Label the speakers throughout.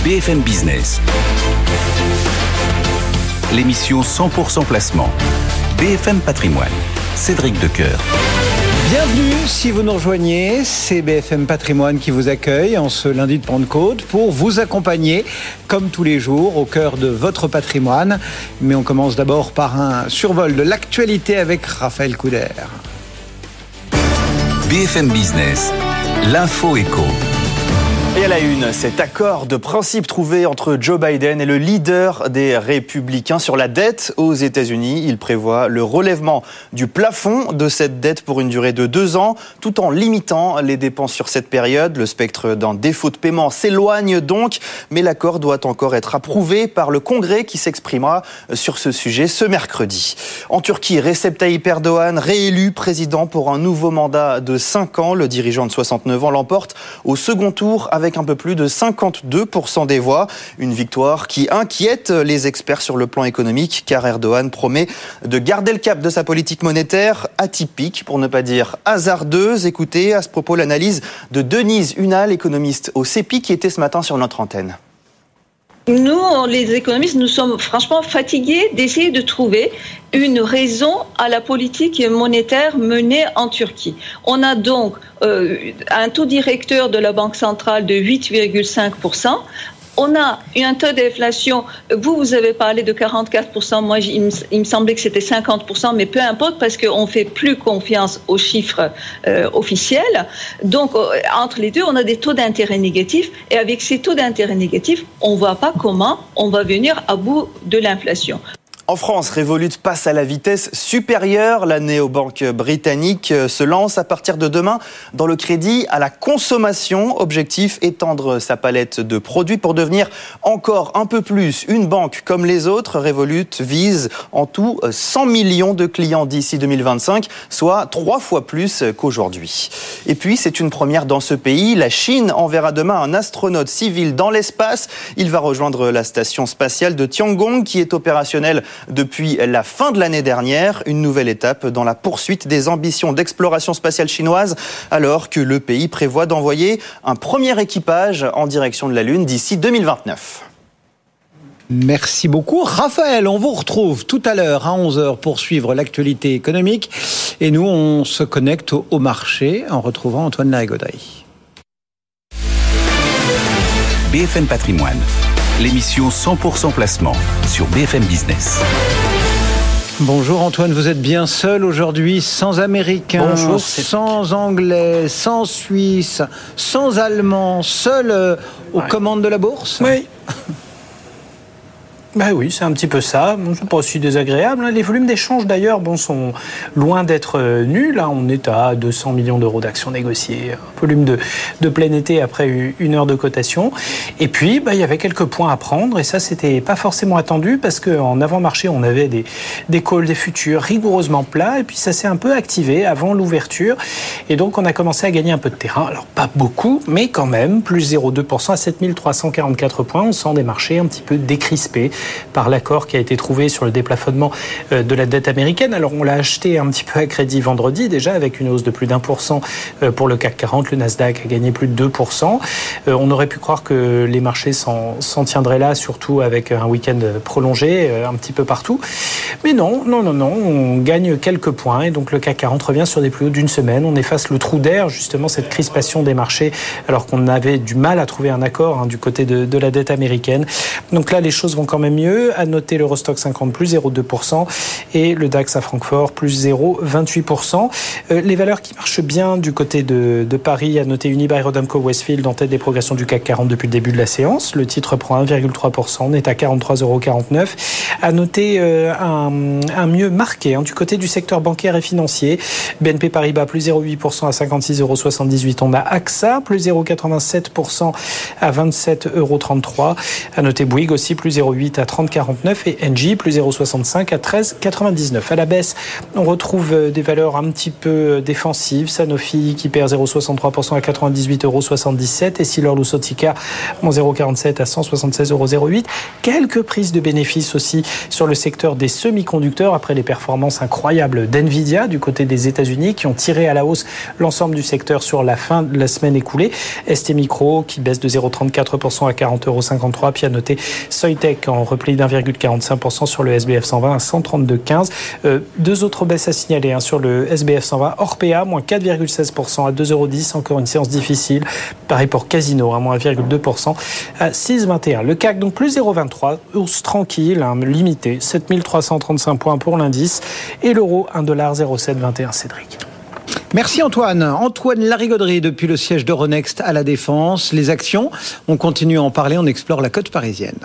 Speaker 1: BFM Business. L'émission 100% placement. BFM Patrimoine. Cédric Decoeur.
Speaker 2: Bienvenue si vous nous rejoignez, c'est BFM Patrimoine qui vous accueille en ce lundi de Pentecôte pour vous accompagner comme tous les jours au cœur de votre patrimoine. Mais on commence d'abord par un survol de l'actualité avec Raphaël Couder.
Speaker 1: BFM Business, l'info éco.
Speaker 3: Et à la une, cet accord de principe trouvé entre Joe Biden et le leader des Républicains sur la dette aux États-Unis. Il prévoit le relèvement du plafond de cette dette pour une durée de 2 ans, tout en limitant les dépenses sur cette période. Le spectre d'un défaut de paiement s'éloigne donc, mais l'accord doit encore être approuvé par le Congrès qui s'exprimera sur ce sujet ce mercredi. En Turquie, Recep Tayyip Erdogan, réélu président pour un nouveau mandat de 5 ans. Le dirigeant de 69 ans l'emporte au second tour avec un peu plus de 52% des voix. Une victoire qui inquiète les experts sur le plan économique, car Erdogan promet de garder le cap de sa politique monétaire atypique, pour ne pas dire hasardeuse. Écoutez à ce propos l'analyse de Denise Hunal, économiste au CEPI, qui était ce matin sur notre antenne.
Speaker 4: Nous, les économistes, nous sommes franchement fatigués d'essayer de trouver une raison à la politique monétaire menée en Turquie. On a donc un taux directeur de la Banque centrale de 8,5%. On a un taux d'inflation, vous avez parlé de 44%, moi il me semblait que c'était 50%, mais peu importe parce qu'on ne fait plus confiance aux chiffres officiels. Donc entre les deux, on a des taux d'intérêt négatifs et avec ces taux d'intérêt négatifs, on ne voit pas comment on va venir à bout de l'inflation.
Speaker 3: En France, Revolut passe à la vitesse supérieure. La néobanque britannique se lance à partir de demain dans le crédit à la consommation. Objectif, étendre sa palette de produits pour devenir encore un peu plus une banque comme les autres. Revolut vise en tout 100 millions de clients d'ici 2025, soit 3 fois plus qu'aujourd'hui. Et puis, c'est une première dans ce pays. La Chine enverra demain un astronaute civil dans l'espace. Il va rejoindre la station spatiale de Tiangong qui est opérationnelle depuis la fin de l'année dernière, une nouvelle étape dans la poursuite des ambitions d'exploration spatiale chinoise, alors que le pays prévoit d'envoyer un premier équipage en direction de la Lune d'ici 2029.
Speaker 2: Merci beaucoup. Raphaël, on vous retrouve tout à l'heure à 11h pour suivre l'actualité économique. Et nous, on se connecte au marché en retrouvant Antoine Larigauderie.
Speaker 1: BFM Patrimoine, l'émission 100% placement sur BFM Business.
Speaker 2: Bonjour Antoine, vous êtes bien seul aujourd'hui, sans Américains,
Speaker 5: Bonjour,
Speaker 2: sans Anglais, sans Suisse, sans Allemands, seul aux commandes de la bourse ?
Speaker 5: Oui. Ben oui, c'est un petit peu ça. Bon, c'est pas aussi désagréable. Les volumes d'échange, d'ailleurs, sont loin d'être nuls. On est à 200 millions d'euros d'actions négociées. Un volume de plein été après 1 heure de cotation. Et puis, il y avait quelques points à prendre. Et ça, c'était pas forcément attendu parce qu'en avant-marché, on avait des calls des futurs rigoureusement plats. Et puis, ça s'est un peu activé avant l'ouverture. Et donc, on a commencé à gagner un peu de terrain. Alors, pas beaucoup, mais quand même, plus 0,2% à 7344 points. On sent des marchés un petit peu décrispés par l'accord qui a été trouvé sur le déplafonnement de la dette américaine. Alors on l'a acheté un petit peu à crédit vendredi déjà avec une hausse de plus d'1% pour le CAC 40. Le Nasdaq a gagné plus de 2%. On aurait pu croire que les marchés s'en tiendraient là, surtout avec un week-end prolongé un petit peu partout. Mais non, on gagne quelques points et donc le CAC 40 revient sur des plus hauts d'une semaine. On efface le trou d'air, justement cette crispation des marchés alors qu'on avait du mal à trouver un accord du côté de la dette américaine. Donc là les choses vont quand même mieux. À noter l'Eurostock 50 plus 0,2% et le DAX à Francfort plus 0,28%. Les valeurs qui marchent bien du côté de Paris, à noter Unibail-Rodamco Westfield en tête des progressions du CAC 40 depuis le début de la séance. Le titre prend 1,3%, on est à 43,49 €. À noter un mieux marqué du côté du secteur bancaire et financier. BNP Paribas plus 0,8% à 56,78 €. On a AXA plus 0,87% à 27,33 €. À noter Bouygues aussi plus 0,8 à à 30,49 et Engie plus 0,65 à 13,99. À la baisse, on retrouve des valeurs un petit peu défensives. Sanofi qui perd 0,63% à 98,77 € et Essilor-Luxottica moins 0,47 à 176,08 €. Quelques prises de bénéfices aussi sur le secteur des semi-conducteurs après les performances incroyables d'Nvidia du côté des États-Unis qui ont tiré à la hausse l'ensemble du secteur sur la fin de la semaine écoulée. STMicro qui baisse de 0,34% à 40,53 €. Puis à noter Soitec en repli d'1,45% sur le SBF 120 à 132,15. Deux autres baisses à signaler sur le SBF 120. Orpea moins 4,16% à 2,10 €. Encore une séance difficile. Pareil pour Casino, moins 1,2% à 6,21. Le CAC donc plus 0,23. Hausse tranquille, limitée. 7335 points pour l'indice. Et l'euro, $1,0721. Cédric.
Speaker 2: Merci Antoine. Antoine Larigauderie depuis le siège d'Euronext à la Défense. Les actions, on continue à en parler, on explore la côte parisienne.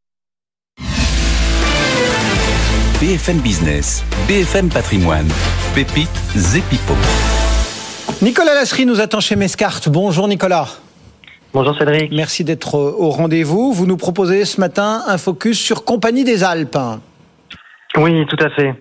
Speaker 1: BFM Business, BFM Patrimoine, pépites et pipeaux.
Speaker 2: Nicolas Lasserie nous attend chez Mescart. Bonjour Nicolas.
Speaker 6: Bonjour Cédric.
Speaker 2: Merci d'être au rendez-vous. Vous nous proposez ce matin un focus sur Compagnie des Alpes.
Speaker 6: Oui, tout à fait.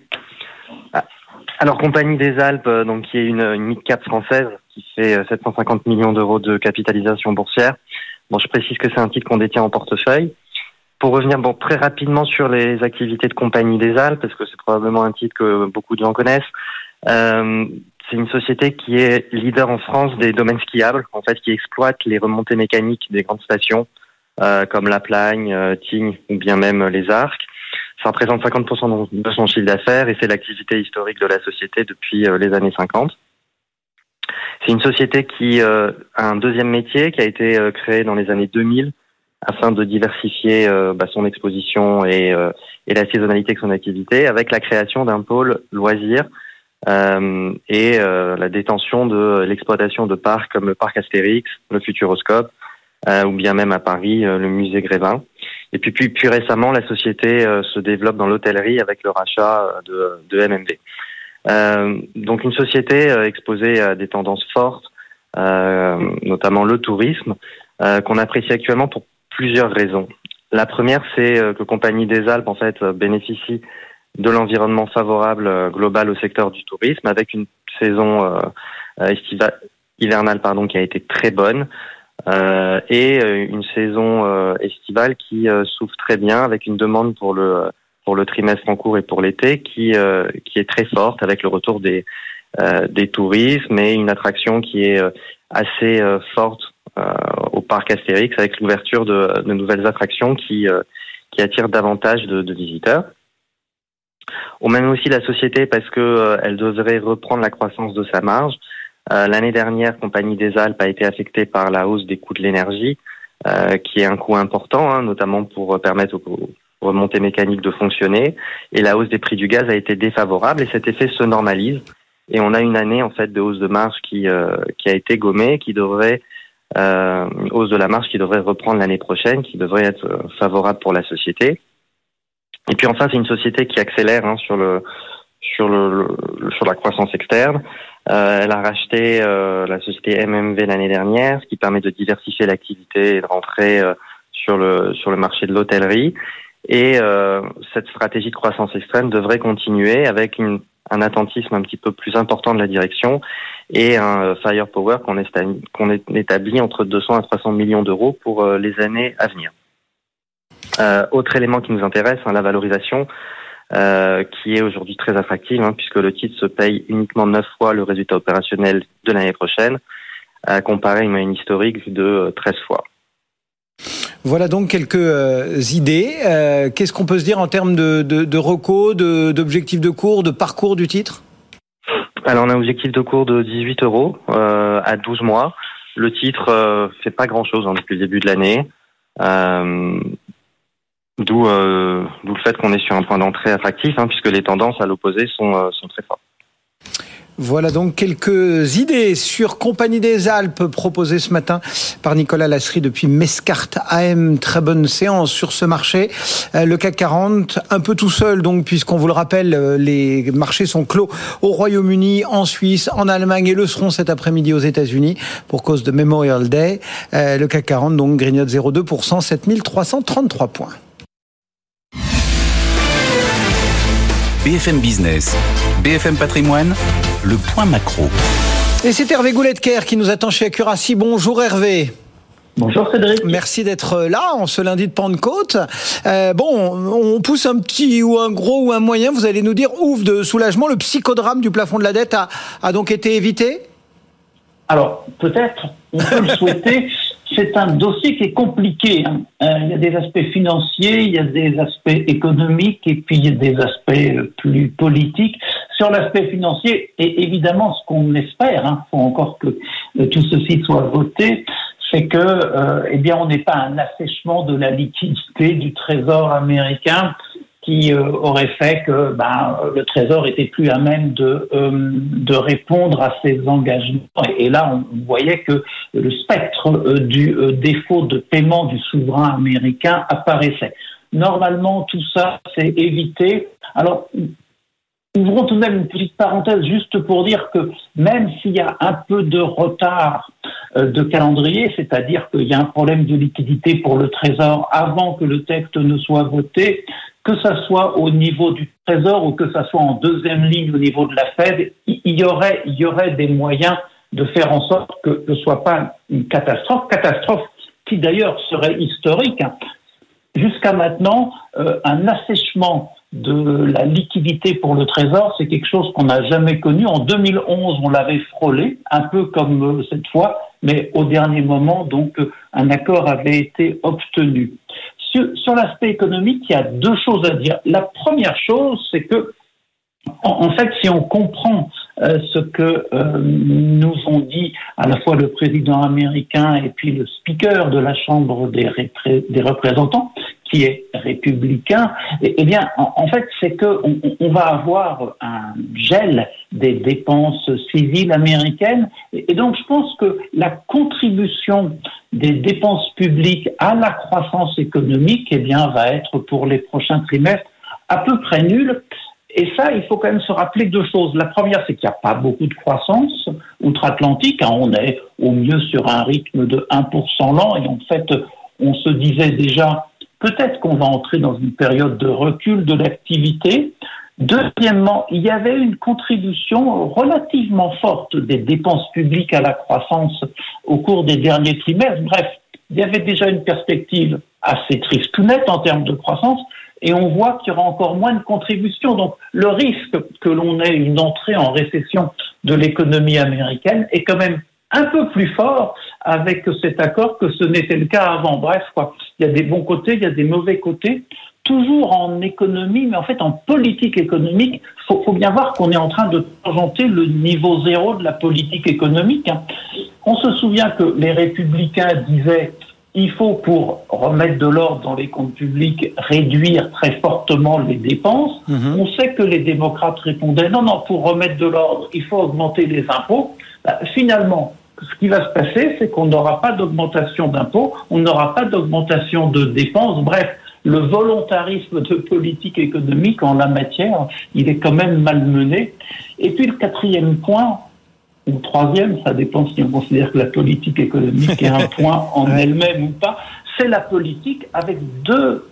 Speaker 6: Alors Compagnie des Alpes, donc qui est une mid-cap française qui fait 750 millions d'euros de capitalisation boursière. Bon, je précise que c'est un titre qu'on détient en portefeuille. Pour revenir très rapidement sur les activités de Compagnie des Alpes, parce que c'est probablement un titre que beaucoup de gens connaissent. C'est une société qui est leader en France des domaines skiables, en fait, qui exploite les remontées mécaniques des grandes stations, comme La Plagne, Tignes ou bien même les Arcs. Ça représente 50% de son chiffre d'affaires et c'est l'activité historique de la société depuis les années 50. C'est une société qui a un deuxième métier qui a été créé dans les années 2000 afin de diversifier son exposition et la saisonnalité de son activité avec la création d'un pôle loisirs et la détention de l'exploitation de parcs comme le parc Astérix, le Futuroscope ou bien même à Paris le musée Grévin. Et puis récemment, la société se développe dans l'hôtellerie avec le rachat de MMV. Donc une société exposée à des tendances fortes, notamment le tourisme, qu'on apprécie actuellement pour plusieurs raisons. La première, c'est que Compagnie des Alpes en fait bénéficie de l'environnement favorable global au secteur du tourisme avec une saison hivernale qui a été très bonne. Et une saison estivale qui s'ouvre très bien avec une demande pour le trimestre en cours et pour l'été qui est très forte avec le retour des tourismes et une attraction qui est assez forte au parc Astérix avec l'ouverture de nouvelles attractions qui attirent davantage de visiteurs. On mène aussi la société parce que elle devrait reprendre la croissance de sa marge. L'année dernière, Compagnie des Alpes a été affectée par la hausse des coûts de l'énergie, qui est un coût important, notamment pour permettre aux remontées mécaniques de fonctionner. Et la hausse des prix du gaz a été défavorable et cet effet se normalise. Et on a une année en fait de hausse de marge qui a été gommée, qui devrait une hausse de la marge qui devrait reprendre l'année prochaine, qui devrait être favorable pour la société. Et puis enfin, c'est une société qui accélère sur la croissance externe. Elle a racheté la société MMV l'année dernière, ce qui permet de diversifier l'activité et de rentrer sur le marché de l'hôtellerie. Et cette stratégie de croissance extrême devrait continuer avec un attentisme un petit peu plus important de la direction et un firepower qu'on établit entre 200 à 300 millions d'euros pour les années à venir. Autre élément qui nous intéresse, la valorisation. Qui est aujourd'hui très attractive, puisque le titre se paye uniquement 9 fois le résultat opérationnel de l'année prochaine, comparé à une moyenne historique de 13 fois.
Speaker 2: Voilà donc quelques idées. Qu'est-ce qu'on peut se dire en termes de recos, d'objectifs de cours, de parcours du titre ?
Speaker 6: Alors on a un objectif de cours de 18 € à 12 mois. Le titre fait pas grand-chose depuis le début de l'année. D'où le fait qu'on est sur un point d'entrée attractif, puisque les tendances à l'opposé sont très fortes.
Speaker 2: Voilà donc quelques idées sur Compagnie des Alpes proposées ce matin par Nicolas Lasserie depuis Mescart AM. Très bonne séance sur ce marché. Le CAC 40, un peu tout seul donc, puisqu'on vous le rappelle, les marchés sont clos au Royaume-Uni, en Suisse, en Allemagne et le seront cet après-midi aux États-Unis pour cause de Memorial Day. Le CAC 40 donc grignote 0,2%, 7333 points.
Speaker 1: BFM Business, BFM Patrimoine, le point macro.
Speaker 2: Et c'est Hervé Goulet-Quer qui nous attend chez Accuracy. Bonjour Hervé.
Speaker 7: Bonjour Cédric.
Speaker 2: Merci d'être là en ce lundi de Pentecôte. On pousse un petit ou un gros ou un moyen, vous allez nous dire, ouf, de soulagement. Le psychodrame du plafond de la dette a donc été évité ?
Speaker 7: Alors, peut-être, on peut le souhaiter. C'est un dossier qui est compliqué. Il y a des aspects financiers, il y a des aspects économiques et puis il y a des aspects plus politiques. Sur l'aspect financier, et évidemment, ce qu'on espère, faut encore que tout ceci soit voté, c'est que, on n'ait pas un assèchement de la liquidité du Trésor américain qui aurait fait que le Trésor était plus à même de répondre à ses engagements. Et là, on voyait que le spectre du défaut de paiement du souverain américain apparaissait. Normalement, tout ça, c'est évité. Alors, ouvrons tout de même une petite parenthèse juste pour dire que même s'il y a un peu de retard de calendrier, c'est-à-dire qu'il y a un problème de liquidité pour le Trésor avant que le texte ne soit voté, que ça soit au niveau du Trésor ou que ça soit en deuxième ligne au niveau de la Fed, il y aurait des moyens de faire en sorte que ce ne soit pas une catastrophe qui d'ailleurs serait historique. Jusqu'à maintenant, un assèchement de la liquidité pour le Trésor, c'est quelque chose qu'on n'a jamais connu. En 2011, on l'avait frôlé, un peu comme cette fois, mais au dernier moment, donc, un accord avait été obtenu. Sur l'aspect économique, il y a deux choses à dire. La première chose, c'est que, en fait, si on comprend ce que nous ont dit à la fois le président américain et puis le speaker de la Chambre des représentants, qui est républicain, eh bien, en fait, c'est que on va avoir un gel des dépenses civiles américaines, et donc je pense que la contribution des dépenses publiques à la croissance économique, eh bien, va être pour les prochains trimestres à peu près nulle. Et ça, il faut quand même se rappeler deux choses. La première, c'est qu'il n'y a pas beaucoup de croissance outre-Atlantique. On est au mieux sur un rythme de 1% l'an, et en fait, on se disait déjà peut-être qu'on va entrer dans une période de recul de l'activité. Deuxièmement, il y avait une contribution relativement forte des dépenses publiques à la croissance au cours des derniers trimestres. Bref, il y avait déjà une perspective assez tristounette en termes de croissance, et on voit qu'il y aura encore moins de contributions. Donc, le risque que l'on ait une entrée en récession de l'économie américaine est quand même un peu plus fort avec cet accord que ce n'était le cas avant. Bref, il y a des bons côtés, il y a des mauvais côtés, toujours en économie, mais en fait en politique économique, faut bien voir qu'on est en train de tangenter le niveau zéro de la politique économique. On se souvient que les républicains disaient il faut, pour remettre de l'ordre dans les comptes publics, réduire très fortement les dépenses. On sait que les démocrates répondaient non, pour remettre de l'ordre, il faut augmenter les impôts. Finalement, ce qui va se passer, c'est qu'on n'aura pas d'augmentation d'impôts, on n'aura pas d'augmentation de dépenses. Bref, le volontarisme de politique économique en la matière, il est quand même malmené. Et puis le quatrième point, ou troisième, ça dépend si on considère que la politique économique est un point en elle-même ou pas, c'est la politique avec deux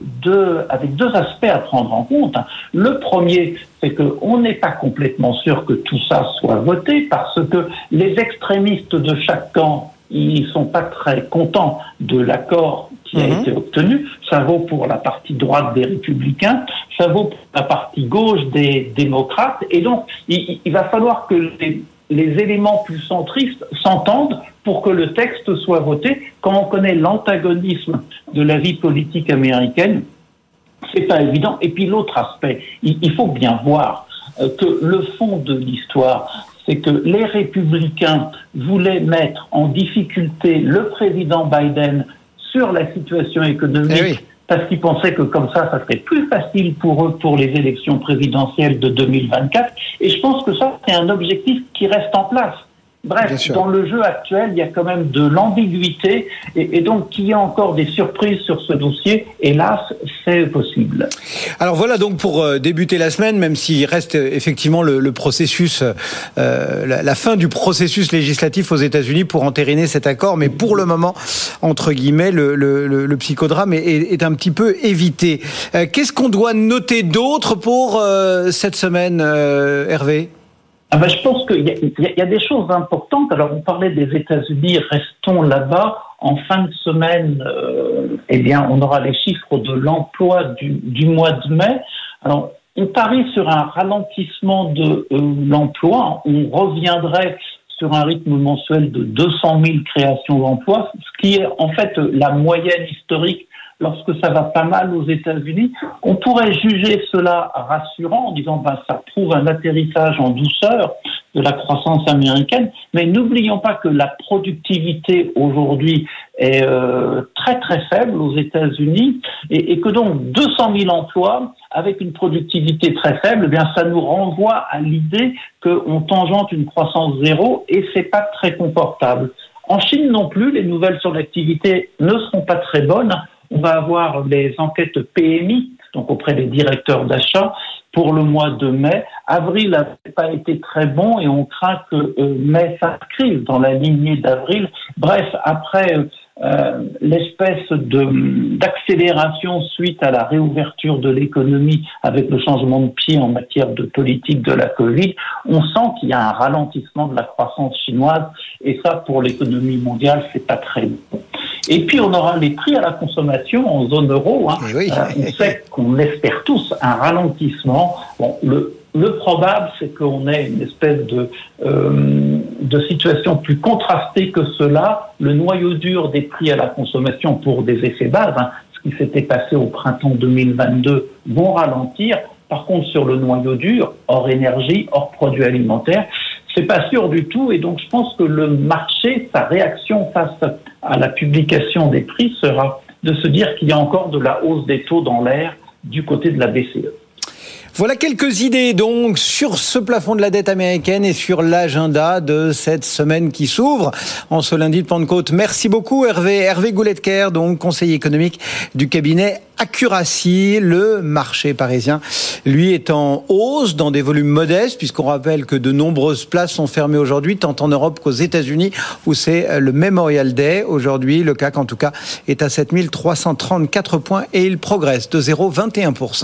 Speaker 7: aspects à prendre en compte. Le premier, c'est qu'on n'est pas complètement sûr que tout ça soit voté, parce que les extrémistes de chaque camp, ils sont pas très contents de l'accord qui a été obtenu. Ça vaut pour la partie droite des républicains, ça vaut pour la partie gauche des démocrates, et donc il va falloir que les éléments plus centristes s'entendent pour que le texte soit voté. Quand on connaît l'antagonisme de la vie politique américaine, c'est pas évident. Et puis l'autre aspect, il faut bien voir que le fond de l'histoire, c'est que les républicains voulaient mettre en difficulté le président Biden sur la situation économique, parce qu'ils pensaient que comme ça serait plus facile pour eux pour les élections présidentielles de 2024. Et je pense que ça, c'est un objectif qui reste en place. Bref, dans le jeu actuel, il y a quand même de l'ambiguïté et donc qu'il y ait encore des surprises sur ce dossier, hélas, c'est possible.
Speaker 2: Alors voilà donc pour débuter la semaine, même s'il reste effectivement le processus, la fin du processus législatif aux États-Unis pour entériner cet accord, mais pour le moment, entre guillemets, le psychodrame est un petit peu évité. Qu'est-ce qu'on doit noter d'autre pour cette semaine, Hervé ?
Speaker 7: Je pense qu'il y a des choses importantes. Alors, on parlait des États-Unis, restons là-bas. En fin de semaine, on aura les chiffres de l'emploi du mois de mai. Alors, on parie sur un ralentissement de l'emploi. On reviendrait sur un rythme mensuel de 200 000 créations d'emplois, ce qui est en fait la moyenne historique lorsque ça va pas mal aux États-Unis. On pourrait juger cela rassurant en disant ça prouve un atterrissage en douceur de la croissance américaine, mais n'oublions pas que la productivité aujourd'hui est très très faible aux États-Unis et que donc 200 000 emplois avec une productivité très faible, ça nous renvoie à l'idée qu'on tangente une croissance zéro et c'est pas très confortable. En Chine non plus, les nouvelles sur l'activité ne seront pas très bonnes. On va avoir les enquêtes PMI, donc auprès des directeurs d'achat, pour le mois de mai. Avril n'a pas été très bon et on craint que mai s'inscrive dans la lignée d'avril. Bref, après l'espèce d'accélération suite à la réouverture de l'économie avec le changement de pied en matière de politique de la Covid, on sent qu'il y a un ralentissement de la croissance chinoise et ça, pour l'économie mondiale, c'est pas très bon. Et puis, on aura les prix à la consommation en zone euro. On sait qu'on espère tous un ralentissement. Bon, le probable, c'est qu'on ait une espèce de situation plus contrastée que cela. Le noyau dur des prix à la consommation pour des effets bases, ce qui s'était passé au printemps 2022, vont ralentir. Par contre, sur le noyau dur, hors énergie, hors produits alimentaires, c'est pas sûr du tout. Et donc, je pense que le marché, sa réaction face à la publication des prix sera de se dire qu'il y a encore de la hausse des taux dans l'air du côté de la BCE.
Speaker 2: Voilà quelques idées donc sur ce plafond de la dette américaine et sur l'agenda de cette semaine qui s'ouvre en ce lundi de Pentecôte. Merci beaucoup Hervé Gouletker, donc conseiller économique du cabinet Accuracy. Le marché parisien, lui, est en hausse dans des volumes modestes puisqu'on rappelle que de nombreuses places sont fermées aujourd'hui, tant en Europe qu'aux États-Unis où c'est le Memorial Day. Aujourd'hui, le CAC en tout cas est à 7334 points et il progresse de 0,21%.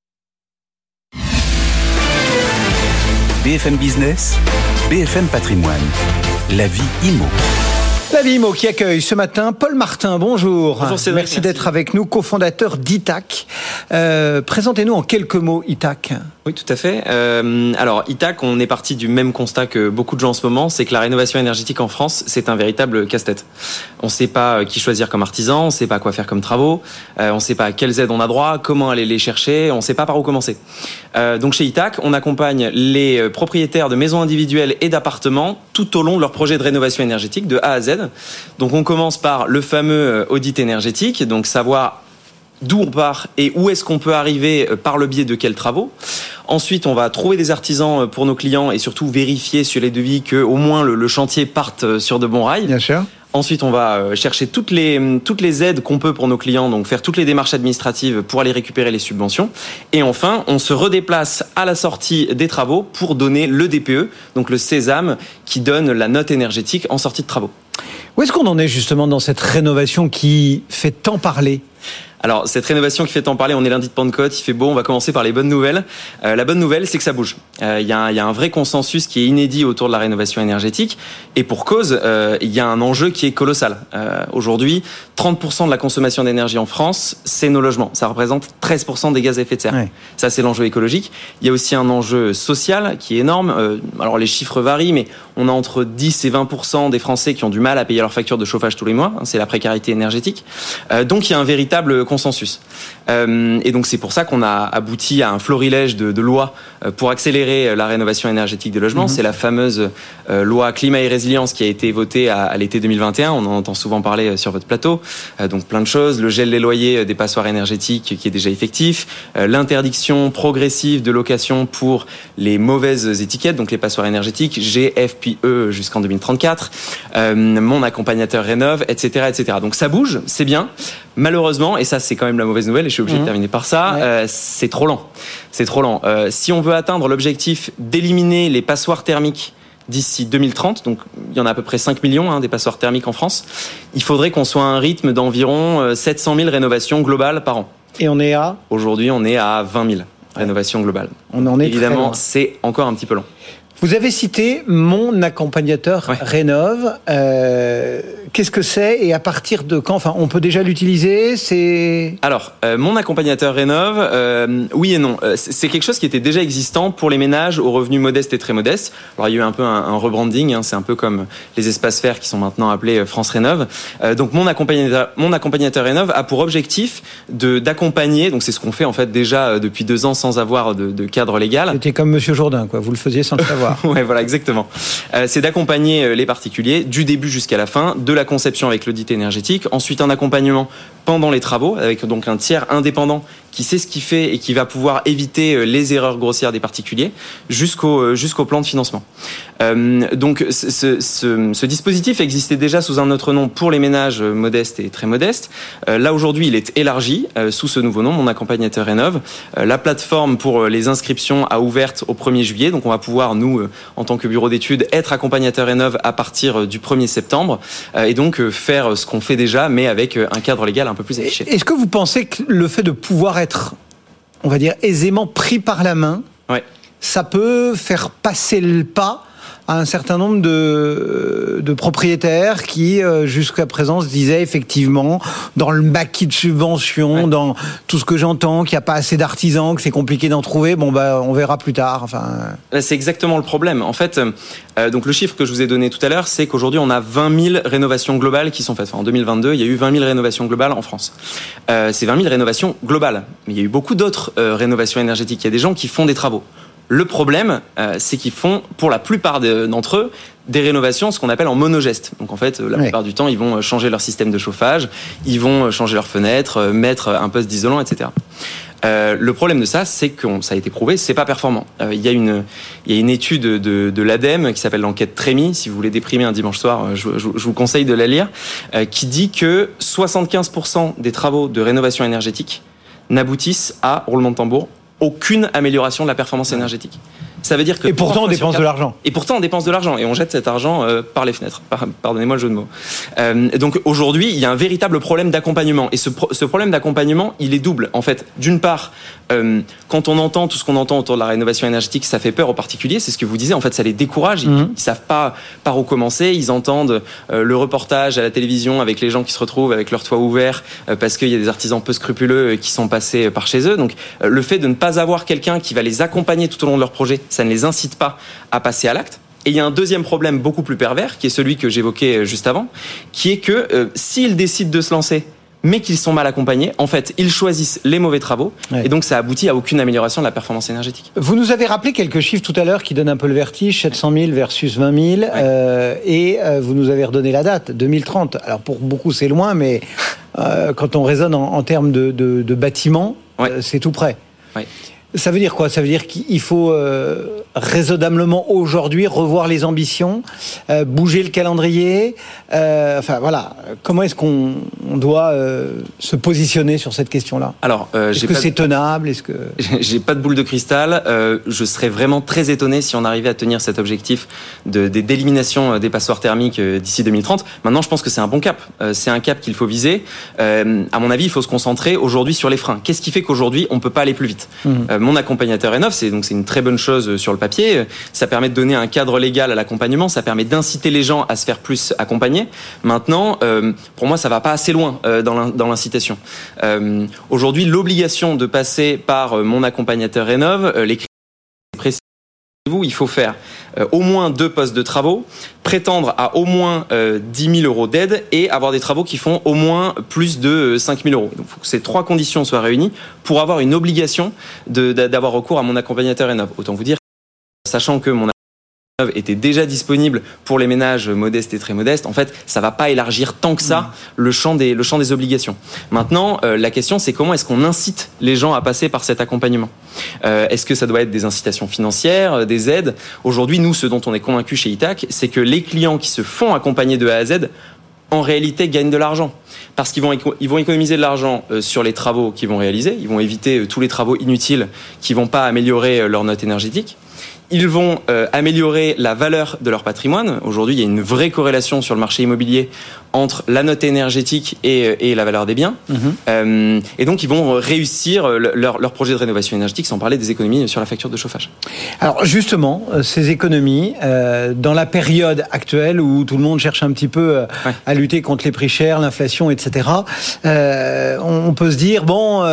Speaker 1: BFM Business, BFM Patrimoine, la vie IMO.
Speaker 2: La vie IMO qui accueille ce matin Paul Martin. Bonjour.
Speaker 8: Bonjour Cédric,
Speaker 2: merci d'être avec nous, cofondateur d'Itac. Présentez-nous en quelques mots Itac.
Speaker 8: Oui, tout à fait. Alors, Itac, on est parti du même constat que beaucoup de gens en ce moment, c'est que la rénovation énergétique en France, c'est un véritable casse-tête. On ne sait pas qui choisir comme artisan, on ne sait pas quoi faire comme travaux, on ne sait pas à quelles aides on a droit, comment aller les chercher, on ne sait pas par où commencer. Donc chez Itac, on accompagne les propriétaires de maisons individuelles et d'appartements tout au long de leur projet de rénovation énergétique de A à Z. Donc on commence par le fameux audit énergétique, donc savoir d'où on part et où est-ce qu'on peut arriver par le biais de quels travaux. Ensuite, on va trouver des artisans pour nos clients et surtout vérifier sur les devis que au moins le chantier parte sur de bons rails.
Speaker 2: Bien sûr.
Speaker 8: Ensuite, on va chercher toutes les aides qu'on peut pour nos clients, donc faire toutes les démarches administratives pour aller récupérer les subventions. Et enfin, on se redéplace à la sortie des travaux pour donner le DPE, donc le sésame, qui donne la note énergétique en sortie de travaux.
Speaker 2: Où est-ce qu'on en est justement dans cette rénovation qui fait tant parler ?
Speaker 8: Alors, cette rénovation qui fait tant parler, on est lundi de Pentecôte, il fait beau, on va commencer par les bonnes nouvelles. La bonne nouvelle, c'est que ça bouge. Il y a un vrai consensus qui est inédit autour de la rénovation énergétique. Et pour cause, il y a un enjeu qui est colossal. Aujourd'hui, 30% de la consommation d'énergie en France, c'est nos logements. Ça représente 13% des gaz à effet de serre. Ouais. Ça, c'est l'enjeu écologique. Il y a aussi un enjeu social qui est énorme. Alors, les chiffres varient, mais on a entre 10 et 20% des Français qui ont du mal à payer leur facture de chauffage tous les mois. C'est la précarité énergétique. Donc, il y a un véritable véritable consensus. Et donc c'est pour ça qu'on a abouti à un florilège de lois pour accélérer la rénovation énergétique des logements. C'est la fameuse loi climat et résilience qui a été votée à l'été 2021. On en entend souvent parler sur votre plateau. Donc plein de choses. Le gel des loyers des passoires énergétiques qui est déjà effectif. L'interdiction progressive de location pour les mauvaises étiquettes, donc les passoires énergétiques, G, F puis E jusqu'en 2034. Mon accompagnateur rénove, etc., etc. Donc ça bouge, c'est bien. Malheureusement, et ça c'est quand même la mauvaise nouvelle, et je suis obligé de terminer par ça, c'est trop lent. C'est trop lent. Si on veut atteindre l'objectif d'éliminer les passoires thermiques d'ici 2030, donc il y en a à peu près 5 millions des passoires thermiques en France, il faudrait qu'on soit à un rythme d'environ 700 000 rénovations globales par an.
Speaker 2: Et on est à ?
Speaker 8: Aujourd'hui, on est à 20 000 rénovations globales.
Speaker 2: On en est
Speaker 8: évidemment,
Speaker 2: très loin.
Speaker 8: c'est encore un petit peu long.
Speaker 2: Vous avez cité Mon accompagnateur rénove. Qu'est-ce que c'est et à partir de quand ? Enfin, on peut déjà l'utiliser.
Speaker 8: Alors, Mon accompagnateur rénove, oui et non. C'est quelque chose qui était déjà existant pour les ménages aux revenus modestes et très modestes. Alors, il y a eu un peu un rebranding. C'est un peu comme les espaces verts qui sont maintenant appelés France Rénove. Donc, Mon accompagnateur rénove a pour objectif d'accompagner. Donc, c'est ce qu'on fait en fait déjà depuis 2 ans sans avoir de cadre légal.
Speaker 2: C'était comme Monsieur Jourdain, quoi. Vous le faisiez sans le savoir.
Speaker 8: Ouais, voilà, exactement. C'est d'accompagner les particuliers du début jusqu'à la fin, de la conception avec l'audit énergétique, ensuite un accompagnement pendant les travaux, avec donc un tiers indépendant qui sait ce qu'il fait et qui va pouvoir éviter les erreurs grossières des particuliers jusqu'au plan de financement. Donc ce dispositif existait déjà sous un autre nom pour les ménages modestes et très modestes. Là aujourd'hui, il est élargi sous ce nouveau nom, Mon accompagnateur rénove. La plateforme pour les inscriptions a ouvert au 1er juillet, donc on va pouvoir nous, en tant que bureau d'études, être accompagnateur rénove à partir du 1er septembre et donc faire ce qu'on fait déjà, mais avec un cadre légal un peu plus affiché.
Speaker 2: Est-ce que vous pensez que le fait de pouvoir être, on va dire, aisément pris par la main, ça peut faire passer le pas à un certain nombre de propriétaires qui, jusqu'à présent, se disaient effectivement, dans le maquis de subventions, dans tout ce que j'entends, qu'il n'y a pas assez d'artisans, que c'est compliqué d'en trouver, on verra plus tard. Enfin...
Speaker 8: Là, c'est exactement le problème. En fait, donc le chiffre que je vous ai donné tout à l'heure, c'est qu'aujourd'hui, on a 20 000 rénovations globales qui sont faites. Enfin, en 2022, il y a eu 20 000 rénovations globales en France. C'est 20 000 rénovations globales. Mais il y a eu beaucoup d'autres rénovations énergétiques. Il y a des gens qui font des travaux. Le problème, c'est qu'ils font, pour la plupart d'entre eux, des rénovations, ce qu'on appelle en monogeste. Donc en fait, la plupart du temps, ils vont changer leur système de chauffage, ils vont changer leurs fenêtres, mettre un poste d'isolant, etc. Le problème de ça, c'est que ça a été prouvé, c'est pas performant. Il y a une étude de l'ADEME qui s'appelle l'enquête Trémy. Si vous voulez déprimer un dimanche soir, je vous conseille de la lire, qui dit que 75% des travaux de rénovation énergétique n'aboutissent à, roulement de tambour, aucune amélioration de la performance énergétique. Ça veut dire que...
Speaker 2: Et pourtant, on dépense de l'argent.
Speaker 8: Et pourtant, on dépense de l'argent. Et on jette cet argent par les fenêtres. Pardonnez-moi le jeu de mots. Donc, aujourd'hui, il y a un véritable problème d'accompagnement. Et ce problème d'accompagnement, il est double. En fait, d'une part, quand on entend tout ce qu'on entend autour de la rénovation énergétique, ça fait peur aux particuliers. C'est ce que vous disiez. En fait, ça les décourage. Ils savent pas par où commencer. Ils entendent le reportage à la télévision avec les gens qui se retrouvent avec leur toit ouvert parce qu'il y a des artisans peu scrupuleux qui sont passés par chez eux. Donc, le fait de ne pas avoir quelqu'un qui va les accompagner tout au long de leur projet, ça ne les incite pas à passer à l'acte. Et il y a un deuxième problème beaucoup plus pervers, qui est celui que j'évoquais juste avant, qui est que s'ils décident de se lancer, mais qu'ils sont mal accompagnés, en fait, ils choisissent les mauvais travaux, et donc ça aboutit à aucune amélioration de la performance énergétique.
Speaker 2: Vous nous avez rappelé quelques chiffres tout à l'heure qui donnent un peu le vertige, 700 000 versus 20 000, et vous nous avez redonné la date, 2030. Alors pour beaucoup c'est loin, mais quand on raisonne en termes de bâtiments, c'est tout près. Ça veut dire quoi ? Ça veut dire qu'il faut raisonnablement aujourd'hui revoir les ambitions, bouger le calendrier. Enfin voilà, comment est-ce qu'on doit se positionner sur cette question-là ?
Speaker 8: Alors,
Speaker 2: est-ce que c'est tenable ? Est-ce que
Speaker 8: j'ai pas de boule de cristal. Je serais vraiment très étonné si on arrivait à tenir cet objectif d'élimination des passoires thermiques d'ici 2030. Maintenant, je pense que c'est un bon cap. C'est un cap qu'il faut viser. À mon avis, il faut se concentrer aujourd'hui sur les freins. Qu'est-ce qui fait qu'aujourd'hui on peut pas aller plus vite ? Mon accompagnateur rénove, c'est une très bonne chose sur le papier. Ça permet de donner un cadre légal à l'accompagnement, ça permet d'inciter les gens à se faire plus accompagner. Maintenant, pour moi, ça va pas assez loin dans l'incitation. Aujourd'hui, l'obligation de passer par mon accompagnateur rénove, les critères précis il faut faire au moins 2 postes de travaux, prétendre à au moins 10 000 euros d'aide et avoir des travaux qui font au moins plus de 5 000 euros. Donc, il faut que ces 3 conditions soient réunies pour avoir une obligation d'avoir recours à mon accompagnateur Rénov'. Autant vous dire, sachant que mon était déjà disponible pour les ménages modestes et très modestes, en fait, ça va pas élargir tant que ça le champ des obligations. Maintenant, la question, c'est comment est-ce qu'on incite les gens à passer par cet accompagnement ? Est-ce que ça doit être des incitations financières, des aides ? Aujourd'hui, nous, ce dont on est convaincu chez Itac, c'est que les clients qui se font accompagner de A à Z, en réalité, gagnent de l'argent. Parce qu'ils vont économiser de l'argent sur les travaux qu'ils vont réaliser. Ils vont éviter tous les travaux inutiles qui vont pas améliorer leur note énergétique. Ils vont améliorer la valeur de leur patrimoine. Aujourd'hui, il y a une vraie corrélation sur le marché immobilier entre la note énergétique et la valeur des biens. Et donc, ils vont réussir leur projet de rénovation énergétique, sans parler des économies sur la facture de chauffage.
Speaker 2: Alors justement, ces économies, dans la période actuelle où tout le monde cherche un petit peu à lutter contre les prix chers, l'inflation, etc., on peut se dire,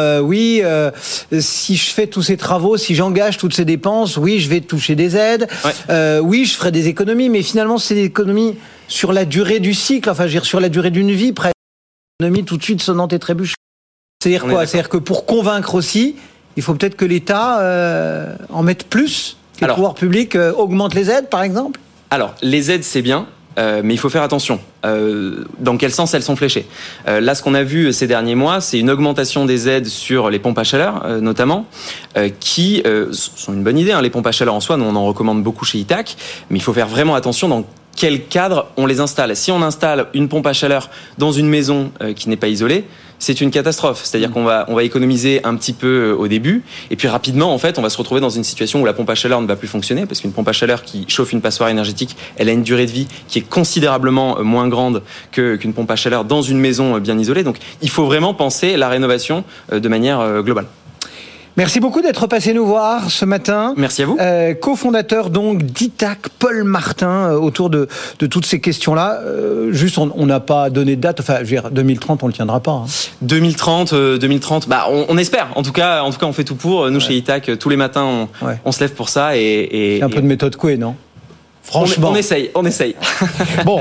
Speaker 2: si je fais tous ces travaux, si j'engage toutes ces dépenses, oui, je vais toucher des aides, oui, je ferai des économies, mais finalement, c'est des économies sur la durée du cycle, enfin, je veux dire, sur la durée d'une vie, presque. Économie tout de suite sonnante et trébuchante. C'est-à-dire quoi ? C'est-à-dire que pour convaincre aussi, il faut peut-être que l'État en mette plus, que le pouvoir public augmente les aides, par exemple ?
Speaker 8: Alors, les aides, c'est bien. Mais il faut faire attention. Dans quel sens elles sont fléchées ? Là, ce qu'on a vu ces derniers mois, c'est une augmentation des aides sur les pompes à chaleur, notamment, qui sont une bonne idée. Les pompes à chaleur en soi, nous, on en recommande beaucoup chez Itac, mais il faut faire vraiment attention dans quel cadre on les installe. Si on installe une pompe à chaleur dans une maison qui n'est pas isolée, c'est une catastrophe. C'est-à-dire qu'on va économiser un petit peu au début, et puis rapidement, en fait, on va se retrouver dans une situation où la pompe à chaleur ne va plus fonctionner, parce qu'une pompe à chaleur qui chauffe une passoire énergétique, elle a une durée de vie qui est considérablement moins grande qu'une pompe à chaleur dans une maison bien isolée. Donc, il faut vraiment penser la rénovation de manière globale.
Speaker 2: Merci beaucoup d'être passé nous voir ce matin.
Speaker 8: Merci à vous.
Speaker 2: Cofondateur donc d'Itac, Paul Martin, autour de toutes ces questions-là. Juste, on n'a pas donné de date. Enfin, je veux dire, 2030, on le tiendra pas.
Speaker 8: 2030, on espère. En tout cas, on fait tout pour. Nous, chez Itac, tous les matins, on se lève pour ça. Et
Speaker 2: c'est un peu de méthode Coué, non ? Franchement.
Speaker 8: On essaye.
Speaker 2: Bon,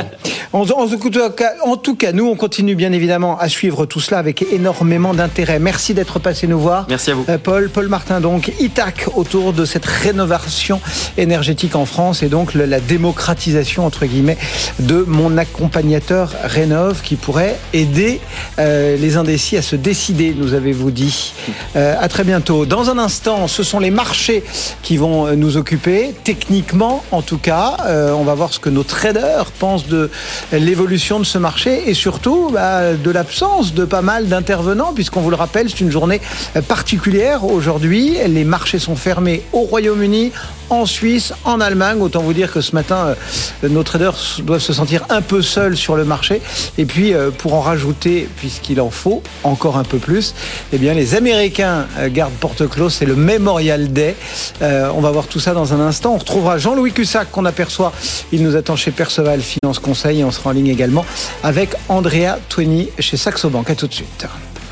Speaker 2: en tout cas, nous, on continue bien évidemment à suivre tout cela avec énormément d'intérêt. Merci d'être passé nous voir.
Speaker 8: Merci à vous.
Speaker 2: Paul Martin, donc, Itac, autour de cette rénovation énergétique en France et donc la démocratisation, entre guillemets, de mon accompagnateur Rénov' qui pourrait aider les indécis à se décider, nous avez-vous dit. À très bientôt. Dans un instant, ce sont les marchés qui vont nous occuper, techniquement en tout cas. On va voir ce que nos traders pensent de l'évolution de ce marché et surtout de l'absence de pas mal d'intervenants, puisqu'on vous le rappelle, c'est une journée particulière aujourd'hui. Les marchés sont fermés au Royaume-Uni, en Suisse, en Allemagne. Autant vous dire que ce matin, nos traders doivent se sentir un peu seuls sur le marché. Et puis, pour en rajouter, puisqu'il en faut encore un peu plus, eh bien, les Américains gardent porte close. C'est le Memorial Day. On va voir tout ça dans un instant. On retrouvera Jean-Louis Cussac qu'on aperçoit. Il nous attend chez Perceval Finance Conseil. Et on sera en ligne également avec Andrea Twenny chez Saxo Bank. À tout de suite.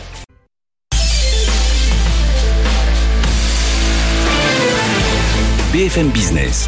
Speaker 1: BFM Business.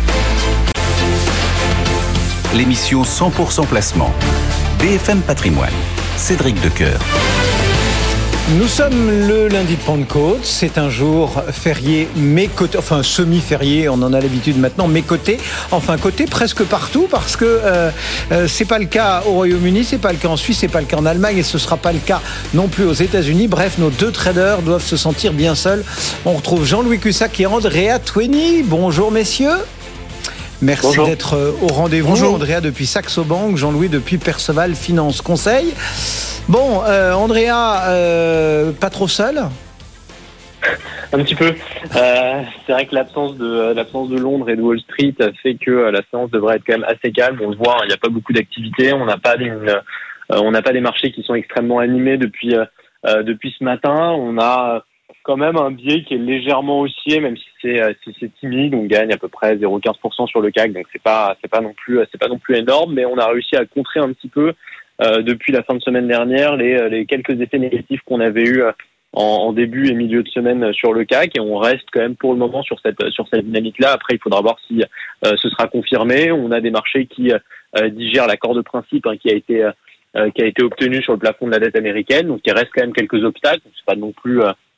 Speaker 1: L'émission 100% placement. BFM Patrimoine. Cédric Decoeur.
Speaker 2: Nous sommes le lundi de Pentecôte, c'est un jour férié, mécoté, enfin semi-férié, on en a l'habitude maintenant, mécoté, enfin coté presque partout, parce que c'est pas le cas au Royaume-Uni, c'est pas le cas en Suisse, c'est pas le cas en Allemagne, et ce sera pas le cas non plus aux États-Unis. Bref, nos deux traders doivent se sentir bien seuls. On retrouve Jean-Louis Cussac et Andrea Twenny. Bonjour messieurs. Merci Bonjour. D'être au rendez-vous. Bonjour. Andrea depuis Saxo Bank, Jean-Louis depuis Perceval Finance Conseil. Bon, Andrea, pas trop seul ?
Speaker 9: Un petit peu. C'est vrai que l'absence de Londres et de Wall Street a fait que la séance devrait être quand même assez calme. On le voit, il n'y a pas beaucoup d'activité. On n'a pas des marchés qui sont extrêmement animés depuis ce matin. On a quand même un biais qui est légèrement haussier, même si c'est timide. On gagne à peu près 0,15% sur le CAC, donc c'est pas non plus énorme, mais on a réussi à contrer un petit peu depuis la fin de semaine dernière les quelques effets négatifs qu'on avait eu en début et milieu de semaine sur le CAC, et on reste quand même pour le moment sur cette dynamique-là. Après, il faudra voir si ce sera confirmé. On a des marchés qui digèrent l'accord de principe qui a été obtenu sur le plafond de la dette américaine, donc il reste quand même quelques obstacles. C'est pas non plus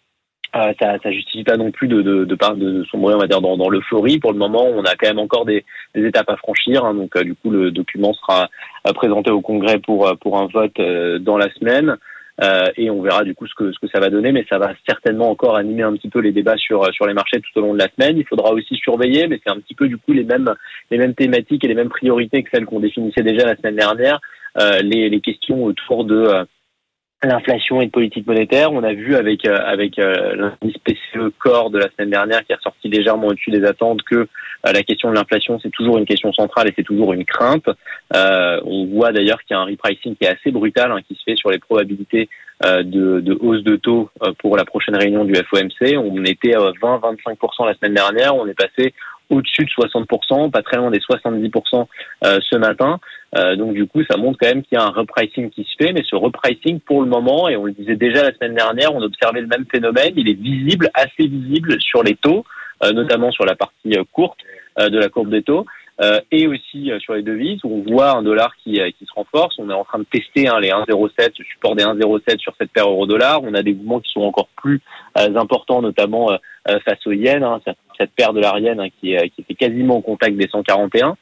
Speaker 9: ça justifie pas non plus de sombrer, on va dire, dans l'euphorie. Pour le moment, on a quand même encore des étapes à franchir. Donc du coup, le document sera présenté au Congrès pour un vote dans la semaine. Et on verra du coup ce que ça va donner, mais ça va certainement encore animer un petit peu les débats sur les marchés tout au long de la semaine. Il faudra aussi surveiller, mais c'est un petit peu du coup les mêmes thématiques et les mêmes priorités que celles qu'on définissait déjà la semaine dernière. Les questions autour de l'inflation et de politique monétaire. On a vu avec l'indice PCE Core de la semaine dernière qui est ressorti légèrement au-dessus des attentes que la question de l'inflation, c'est toujours une question centrale et c'est toujours une crainte. On voit d'ailleurs qu'il y a un repricing qui est assez brutal qui se fait sur les probabilités de hausse de taux pour la prochaine réunion du FOMC. On était à 20-25% la semaine dernière, on est passé au-dessus de 60%, pas très loin des 70% ce matin. Donc du coup, ça montre quand même qu'il y a un repricing qui se fait, mais ce repricing, pour le moment, et on le disait déjà la semaine dernière, on observait le même phénomène, il est visible, assez visible sur les taux, notamment sur la partie courte de la courbe des taux, et aussi sur les devises, où on voit un dollar qui se renforce. On est en train de tester les 1,07, le support des 1,07 sur cette paire euro-dollar. On a des mouvements qui sont encore plus importants, notamment face au yen, cette paire dollar-yen qui fait quasiment au contact des 141.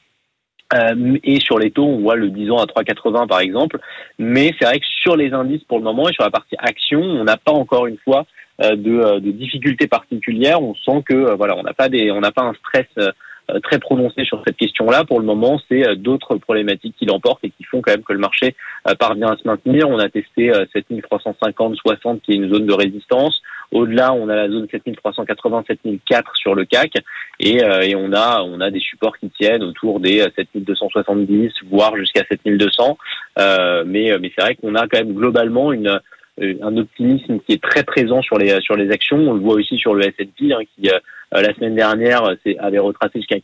Speaker 9: Et sur les taux, on voit le 10 ans à 3,80 par exemple. Mais c'est vrai que sur les indices pour le moment et sur la partie action, on n'a pas encore une fois de difficultés particulières. On sent que on n'a pas un stress très prononcé sur cette question-là. Pour le moment, c'est d'autres problématiques qui l'emportent et qui font quand même que le marché parvient à se maintenir. On a testé 7350-60 qui est une zone de résistance. Au-delà, on a la zone 7380-7004 sur le CAC et on a des supports qui tiennent autour des 7270 voire jusqu'à 7200. Mais c'est vrai qu'on a quand même globalement un optimisme qui est très présent sur les actions. On le voit aussi sur le S&P qui la semaine dernière avait retracé jusqu'à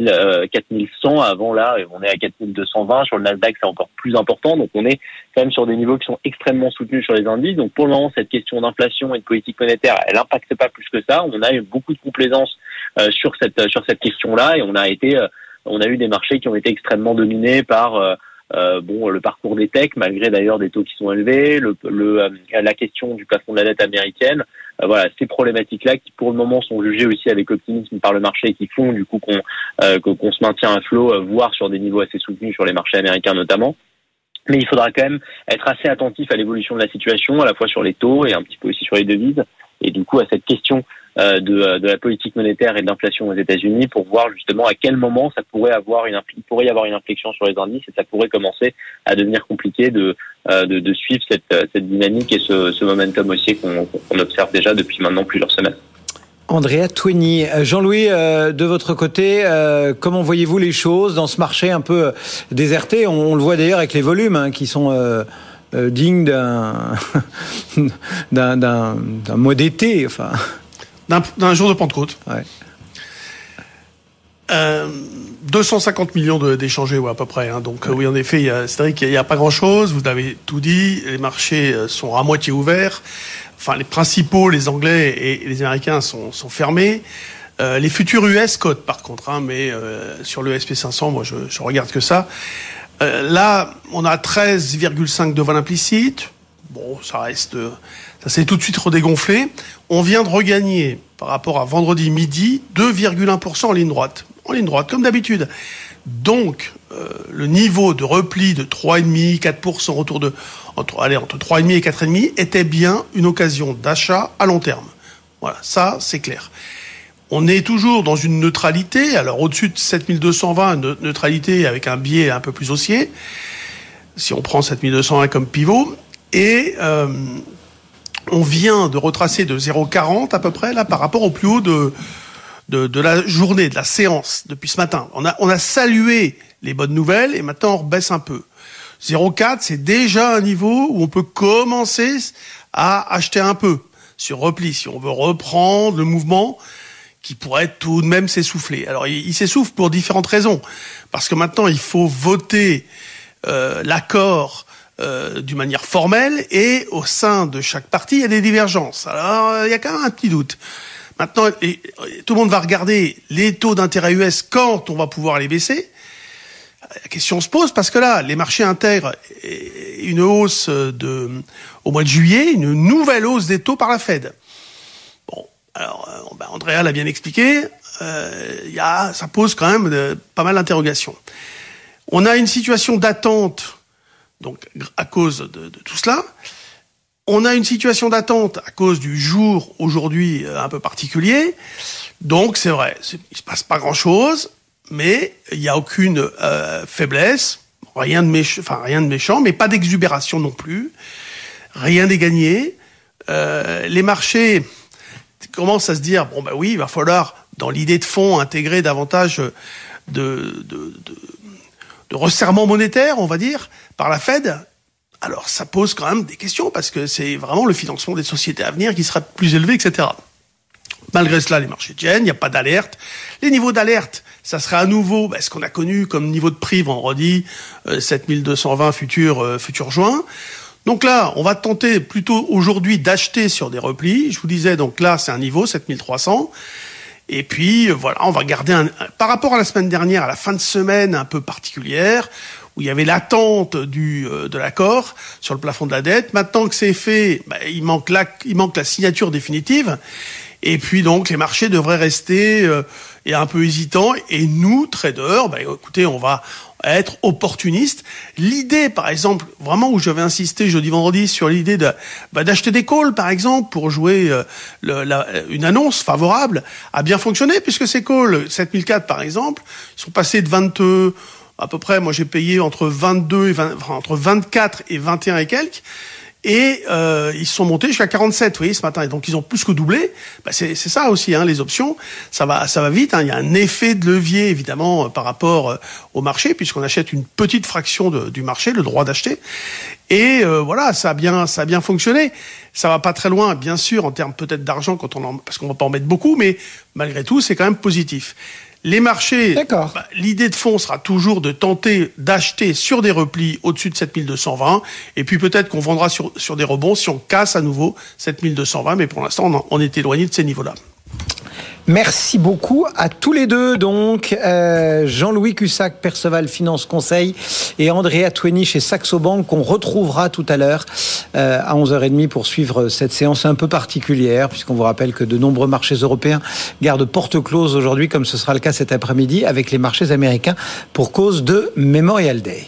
Speaker 9: 4100. Avant là, on est à 4220. Sur le Nasdaq, c'est encore plus important. Donc on est quand même sur des niveaux qui sont extrêmement soutenus sur les indices. Donc pour le moment, cette question d'inflation et de politique monétaire, elle impacte pas plus que ça. On a eu beaucoup de complaisance sur cette question-là et on a eu des marchés qui ont été extrêmement dominés par le parcours des techs, malgré d'ailleurs des taux qui sont élevés, la question du plafond de la dette américaine, ces problématiques-là qui pour le moment sont jugées aussi avec optimisme par le marché et qui font du coup qu'on se maintient à flot, voire sur des niveaux assez soutenus sur les marchés américains notamment. Mais il faudra quand même être assez attentif à l'évolution de la situation, à la fois sur les taux et un petit peu aussi sur les devises, et du coup à cette question de la politique monétaire et de l'inflation aux États-Unis pour voir justement à quel moment il pourrait y avoir une inflexion sur les indices et ça pourrait commencer à devenir compliqué de suivre cette dynamique et ce momentum haussier qu'on observe déjà depuis maintenant plusieurs semaines.
Speaker 2: Andrea Twining. Jean-Louis, de votre côté, comment voyez-vous les choses dans ce marché un peu déserté? On le voit d'ailleurs avec les volumes qui sont dignes d'un mois d'été, enfin.
Speaker 10: D'un jour de Pentecôte.
Speaker 2: Ouais.
Speaker 10: 250 millions d'échangés, à peu près. Donc oui, en effet, c'est vrai qu'il n'y a pas grand-chose. Vous avez tout dit. Les marchés sont à moitié ouverts. Enfin, les principaux, les Anglais et les Américains sont fermés. Les futurs US cotent, par contre. Mais sur le SP500, moi, je regarde que ça. Là, on a 13,5 de vol implicite. Bon, ça s'est tout de suite redégonflé. On vient de regagner, par rapport à vendredi midi, 2,1% en ligne droite. En ligne droite, comme d'habitude. Donc, le niveau de repli de 3,5, 4% entre 3,5 et 4,5 était bien une occasion d'achat à long terme. Voilà, ça, c'est clair. On est toujours dans une neutralité. Alors, au-dessus de 7220, une neutralité avec un biais un peu plus haussier. Si on prend 7201 comme pivot. Et on vient de retracer de 0,40 à peu près là par rapport au plus haut de la journée, de la séance depuis ce matin. On a salué les bonnes nouvelles et maintenant on rebaisse un peu. 0,4 c'est déjà un niveau où on peut commencer à acheter un peu sur repli si on veut reprendre le mouvement qui pourrait tout de même s'essouffler. Alors il s'essouffle pour différentes raisons parce que maintenant il faut voter l'accord d'une manière formelle, et au sein de chaque parti, il y a des divergences. Alors, il y a quand même un petit doute. Maintenant, tout le monde va regarder les taux d'intérêt US quand on va pouvoir les baisser. La question se pose parce que là, les marchés intègrent une hausse au mois de juillet, une nouvelle hausse des taux par la Fed. Bon, alors, Andrea l'a bien expliqué, ça pose quand même pas mal d'interrogations. On a une situation d'attente, donc à cause de tout cela. On a une situation d'attente à cause du jour aujourd'hui un peu particulier. Donc c'est vrai, il se passe pas grand-chose, mais il n'y a aucune faiblesse, rien de méchant, mais pas d'exubération non plus. Rien n'est gagné. Les marchés commencent à se dire oui, il va falloir dans l'idée de fond intégrer davantage de resserrement monétaire, on va dire, par la Fed. Alors, ça pose quand même des questions, parce que c'est vraiment le financement des sociétés à venir qui sera plus élevé, etc. Malgré cela, les marchés tiennent, il n'y a pas d'alerte. Les niveaux d'alerte, ça sera à nouveau ce qu'on a connu comme niveau de prix vendredi, 7220 futur juin. Donc là, on va tenter plutôt aujourd'hui d'acheter sur des replis. Je vous disais, donc là, c'est un niveau, 7300. Et puis, voilà, on va garder par rapport à la semaine dernière, à la fin de semaine un peu particulière, où il y avait l'attente de l'accord sur le plafond de la dette. Maintenant que c'est fait, il manque la signature définitive. Et puis donc les marchés devraient rester un peu hésitants. Et nous, traders, écoutez, on va être opportunistes. L'idée, par exemple, vraiment où j'avais insisté jeudi, vendredi sur l'idée d'acheter des calls, par exemple, pour jouer une annonce favorable, a bien fonctionné, puisque ces calls, 7004 par exemple, sont passés de 22 à peu près, moi j'ai payé entre 24 et 21 et quelques, et ils sont montés jusqu'à 47, vous voyez, ce matin, et donc ils ont plus que doublé. C'est ça aussi, les options, ça va vite, il y a un effet de levier évidemment par rapport au marché, puisqu'on achète une petite fraction du marché, le droit d'acheter, et voilà, ça a bien fonctionné. Ça va pas très loin, bien sûr, en termes peut-être d'argent, parce qu'on va pas en mettre beaucoup, mais malgré tout, c'est quand même positif. Les marchés, l'idée de fond sera toujours de tenter d'acheter sur des replis au-dessus de 7220, et puis peut-être qu'on vendra sur des rebonds si on casse à nouveau 7220, mais pour l'instant, on est éloigné de ces niveaux-là.
Speaker 2: Merci beaucoup à tous les deux. Donc, Jean-Louis Cussac, Perceval Finance Conseil, et Andrea Twenny chez Saxo Bank, qu'on retrouvera tout à l'heure à 11h30 pour suivre cette séance un peu particulière, puisqu'on vous rappelle que de nombreux marchés européens gardent porte close aujourd'hui, comme ce sera le cas cet après-midi avec les marchés américains pour cause de Memorial Day.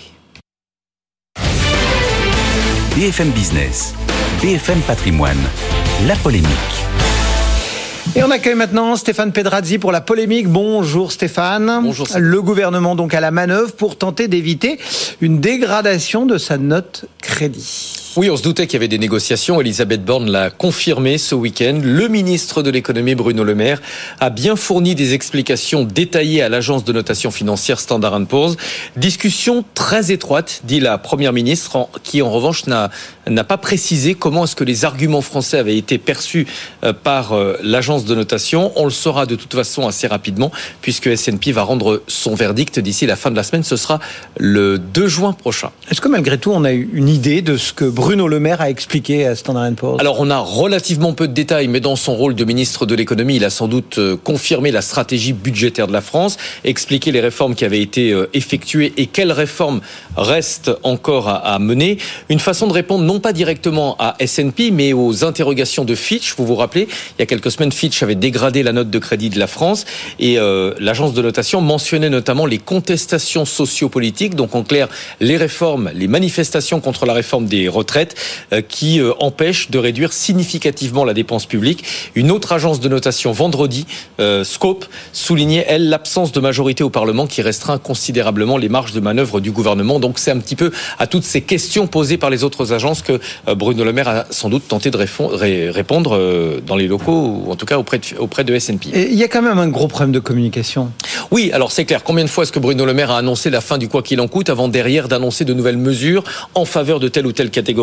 Speaker 1: BFM Business, BFM Patrimoine, la polémique.
Speaker 2: Et on accueille maintenant Stéphane Pedrazzi pour la polémique. Bonjour Stéphane.
Speaker 11: Bonjour.
Speaker 2: Le gouvernement donc à la manœuvre pour tenter d'éviter une dégradation de sa note crédit.
Speaker 11: Oui, on se doutait qu'il y avait des négociations. Elisabeth Borne l'a confirmé ce week-end. Le ministre de l'économie, Bruno Le Maire, a bien fourni des explications détaillées à l'agence de notation financière Standard & Poor's. Discussion très étroite, dit la première ministre, qui en revanche n'a pas précisé comment est-ce que les arguments français avaient été perçus par l'agence de notation. On le saura de toute façon assez rapidement, puisque S&P va rendre son verdict d'ici la fin de la semaine. Ce sera le 2 juin prochain.
Speaker 2: Est-ce que malgré tout, on a eu une idée de ce que Bruno Le Maire a expliqué à Standard & Poor's?
Speaker 11: Alors, on a relativement peu de détails, mais dans son rôle de ministre de l'économie, il a sans doute confirmé la stratégie budgétaire de la France, expliqué les réformes qui avaient été effectuées et quelles réformes restent encore à mener. Une façon de répondre non pas directement à S&P, mais aux interrogations de Fitch. Vous vous rappelez, il y a quelques semaines, Fitch avait dégradé la note de crédit de la France et l'agence de notation mentionnait notamment les contestations sociopolitiques, donc en clair, les réformes, les manifestations contre la réforme des retraites qui empêchent de réduire significativement la dépense publique. Une autre agence de notation vendredi, Scope, soulignait, elle, l'absence de majorité au Parlement qui restreint considérablement les marges de manœuvre du gouvernement. Donc c'est un petit peu à toutes ces questions posées par les autres agences que Bruno Le Maire a sans doute tenté de répondre dans les locaux, ou en tout cas auprès de S&P.
Speaker 2: Et il y a quand même un gros problème de communication.
Speaker 11: Oui, alors c'est clair. Combien de fois est-ce que Bruno Le Maire a annoncé la fin du quoi qu'il en coûte avant derrière d'annoncer de nouvelles mesures en faveur de telle ou telle catégorie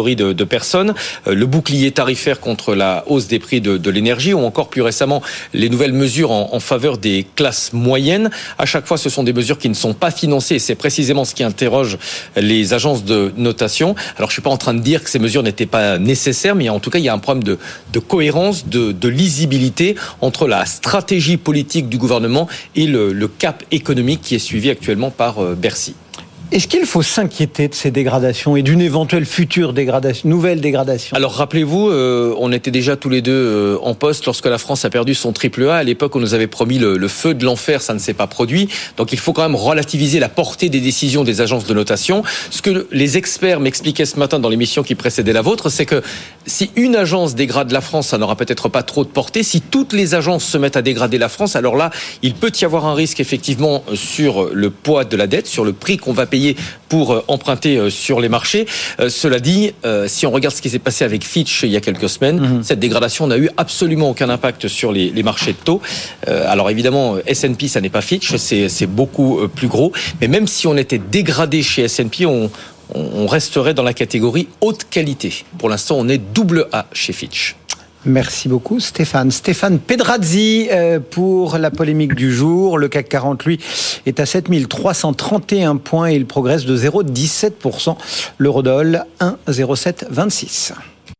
Speaker 11: catégories de personnes, le bouclier tarifaire contre la hausse des prix de l'énergie, ou encore plus récemment les nouvelles mesures en faveur des classes moyennes. À chaque fois, ce sont des mesures qui ne sont pas financées, et c'est précisément ce qui interroge les agences de notation. Alors, je suis pas en train de dire que ces mesures n'étaient pas nécessaires, mais en tout cas, il y a un problème de cohérence, de lisibilité entre la stratégie politique du gouvernement et le cap économique qui est suivi actuellement par Bercy.
Speaker 2: Est-ce qu'il faut s'inquiéter de ces dégradations et d'une éventuelle future dégradation, nouvelle dégradation ?
Speaker 11: Alors rappelez-vous, on était déjà tous les deux en poste lorsque la France a perdu son triple A. À l'époque, on nous avait promis le feu de l'enfer, ça ne s'est pas produit. Donc il faut quand même relativiser la portée des décisions des agences de notation. Ce que les experts m'expliquaient ce matin dans l'émission qui précédait la vôtre, c'est que si une agence dégrade la France, ça n'aura peut-être pas trop de portée. Si toutes les agences se mettent à dégrader la France, alors là, il peut y avoir un risque effectivement sur le poids de la dette, sur le prix qu'on va payer pour emprunter sur les marchés. Cela dit, si on regarde ce qui s'est passé avec Fitch il y a quelques semaines, cette dégradation n'a eu absolument aucun impact sur les marchés de taux. Alors évidemment, S&P, ça n'est pas Fitch, c'est beaucoup plus gros. Mais même si on était dégradé chez S&P, on resterait dans la catégorie haute qualité. Pour l'instant, on est AA chez Fitch.
Speaker 2: Merci beaucoup Stéphane. Stéphane Pedrazzi pour la polémique du jour. Le CAC 40, lui, est à 7331 points et il progresse de 0,17%. L'eurodoll, 1,0726.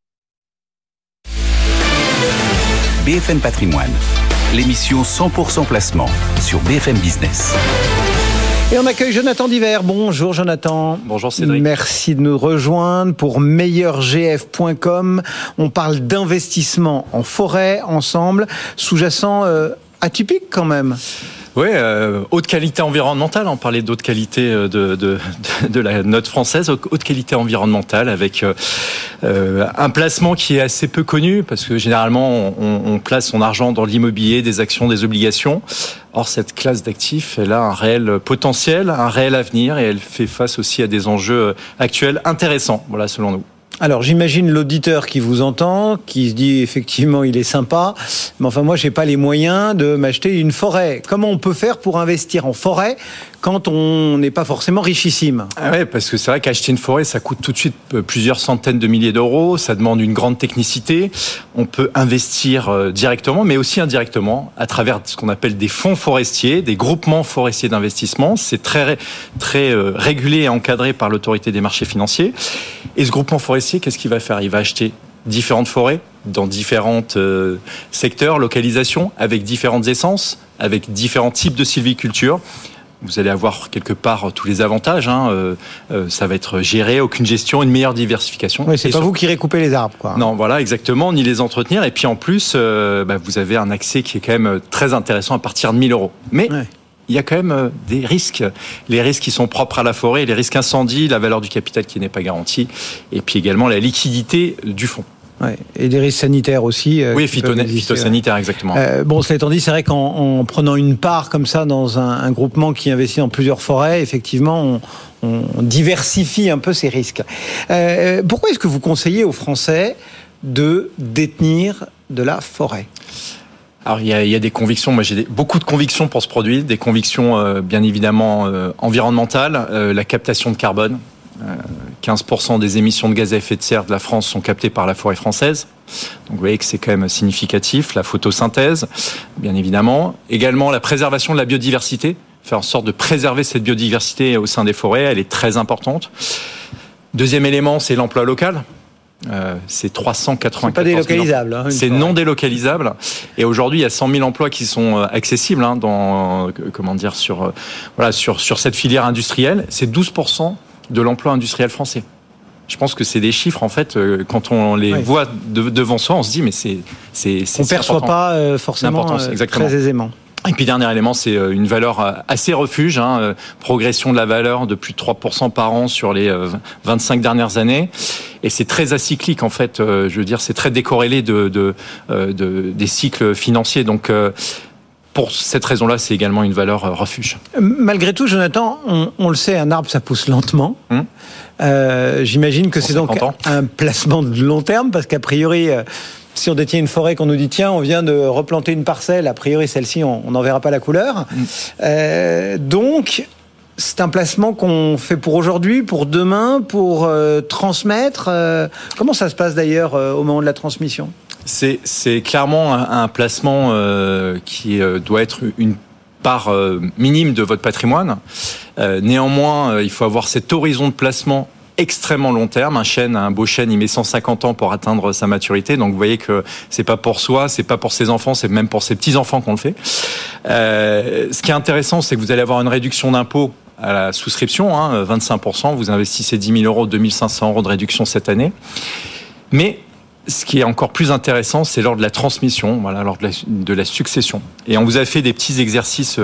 Speaker 1: BFM Patrimoine, l'émission 100% placement sur BFM Business.
Speaker 2: Et on accueille Jonathan Diver. Bonjour Jonathan.
Speaker 12: Bonjour Cédric.
Speaker 2: Merci de nous rejoindre pour meilleurgf.com. On parle d'investissement en forêt ensemble, sous-jacent atypique quand même.
Speaker 12: Oui, haute qualité environnementale. On parlait d'haute qualité de la note française, haute qualité environnementale avec un placement qui est assez peu connu parce que généralement on place son argent dans l'immobilier, des actions, des obligations. Or, cette classe d'actifs, elle a un réel potentiel, un réel avenir et elle fait face aussi à des enjeux actuels intéressants, voilà, selon nous.
Speaker 2: Alors, j'imagine l'auditeur qui vous entend, qui se dit effectivement il est sympa, mais enfin moi j'ai pas les moyens de m'acheter une forêt. Comment on peut faire pour investir en forêt quand on n'est pas forcément richissime ?
Speaker 12: Ah ouais, parce que c'est vrai qu'acheter une forêt, ça coûte tout de suite plusieurs centaines de milliers d'euros, ça demande une grande technicité. On peut investir directement, mais aussi indirectement, à travers ce qu'on appelle des fonds forestiers, des groupements forestiers d'investissement. C'est très régulé et encadré par l'autorité des marchés financiers. Et ce groupement forestier, qu'est-ce qu'il va faire ? Il va acheter différentes forêts dans différents secteurs, localisations, avec différentes essences, avec différents types de sylviculture. Vous allez avoir quelque part tous les avantages. Ça va être géré, aucune gestion, une meilleure diversification.
Speaker 2: Oui, c'est pas vous qui récoupez les arbres, quoi.
Speaker 12: Non, voilà, exactement, ni les entretenir. Et puis en plus, vous avez un accès qui est quand même très intéressant à partir de 1 000 euros. Mais il y a quand même des risques. Les risques qui sont propres à la forêt, les risques incendie, la valeur du capital qui n'est pas garantie, et puis également la liquidité du fonds.
Speaker 2: Ouais, et des risques sanitaires aussi.
Speaker 12: Oui, phytosanitaires, exactement.
Speaker 2: Cela étant dit, c'est vrai qu'en prenant une part comme ça dans un groupement qui investit dans plusieurs forêts, effectivement, on diversifie un peu ces risques. Pourquoi est-ce que vous conseillez aux Français de détenir de la forêt ?
Speaker 12: Alors il y a des convictions, moi j'ai beaucoup de convictions pour ce produit, des convictions bien évidemment environnementales, la captation de carbone. 15% des émissions de gaz à effet de serre de la France sont captées par la forêt française. Donc vous voyez que c'est quand même significatif. La photosynthèse, bien évidemment. Également la préservation de la biodiversité. Faire en sorte de préserver cette biodiversité au sein des forêts, elle est très importante. Deuxième élément, c'est l'emploi local. C'est 394
Speaker 2: c'est pas délocalisable.
Speaker 12: C'est non délocalisable. Et aujourd'hui, il y a 100 000 emplois qui sont accessibles sur cette filière industrielle. C'est 12% de l'emploi industriel français. Je pense que c'est des chiffres, en fait, quand on les voit devant soi, on se dit, mais c'est
Speaker 2: on ne perçoit pas forcément très aisément.
Speaker 12: Et puis, dernier élément, c'est une valeur assez refuge, progression de la valeur de plus de 3% par an sur les 25 dernières années. Et c'est très acyclique, en fait. Je veux dire, c'est très décorrélé des cycles financiers. Donc, pour cette raison-là, c'est également une valeur refuge.
Speaker 2: Malgré tout, Jonathan, on le sait, un arbre, ça pousse lentement. J'imagine que c'est donc un placement de long terme, parce qu'a priori, si on détient une forêt, qu'on nous dit, tiens, on vient de replanter une parcelle, a priori, celle-ci, on n'en verra pas la couleur. Donc, C'est un placement qu'on fait pour aujourd'hui, pour demain, pour transmettre. Comment ça se passe d'ailleurs au moment de la transmission ?
Speaker 12: C'est clairement un placement qui doit être une part minime de votre patrimoine. Néanmoins, il faut avoir cet horizon de placement extrêmement long terme. Un beau chêne, il met 150 ans pour atteindre sa maturité. Donc vous voyez que c'est pas pour soi, c'est pas pour ses enfants, c'est même pour ses petits-enfants qu'on le fait. Ce qui est intéressant, c'est que vous allez avoir une réduction d'impôt à la souscription, 25%. Vous investissez 10 000 euros, 2 500 euros de réduction cette année. Mais ce qui est encore plus intéressant, c'est lors de la transmission, lors de la succession. Et on vous a fait des petits exercices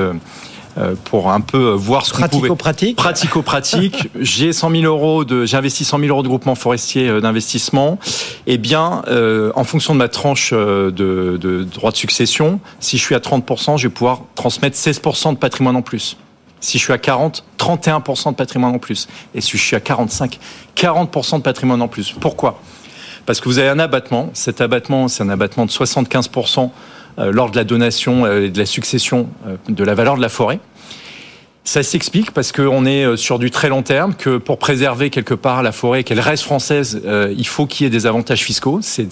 Speaker 12: pour un peu voir ce qu'on pouvait. Pratico-pratique. J'ai investi 100 000 euros de groupement forestier d'investissement. Eh bien, en fonction de ma tranche de droit de succession, si je suis à 30%, je vais pouvoir transmettre 16% de patrimoine en plus. Si je suis à 40, 31% de patrimoine en plus. Et si je suis à 45, 40% de patrimoine en plus. Pourquoi ? Parce que vous avez un abattement. Cet abattement, c'est un abattement de 75% lors de la donation et de la succession de la valeur de la forêt. Ça s'explique parce qu'on est sur du très long terme, que pour préserver quelque part la forêt, qu'elle reste française, il faut qu'il y ait des avantages fiscaux. C'est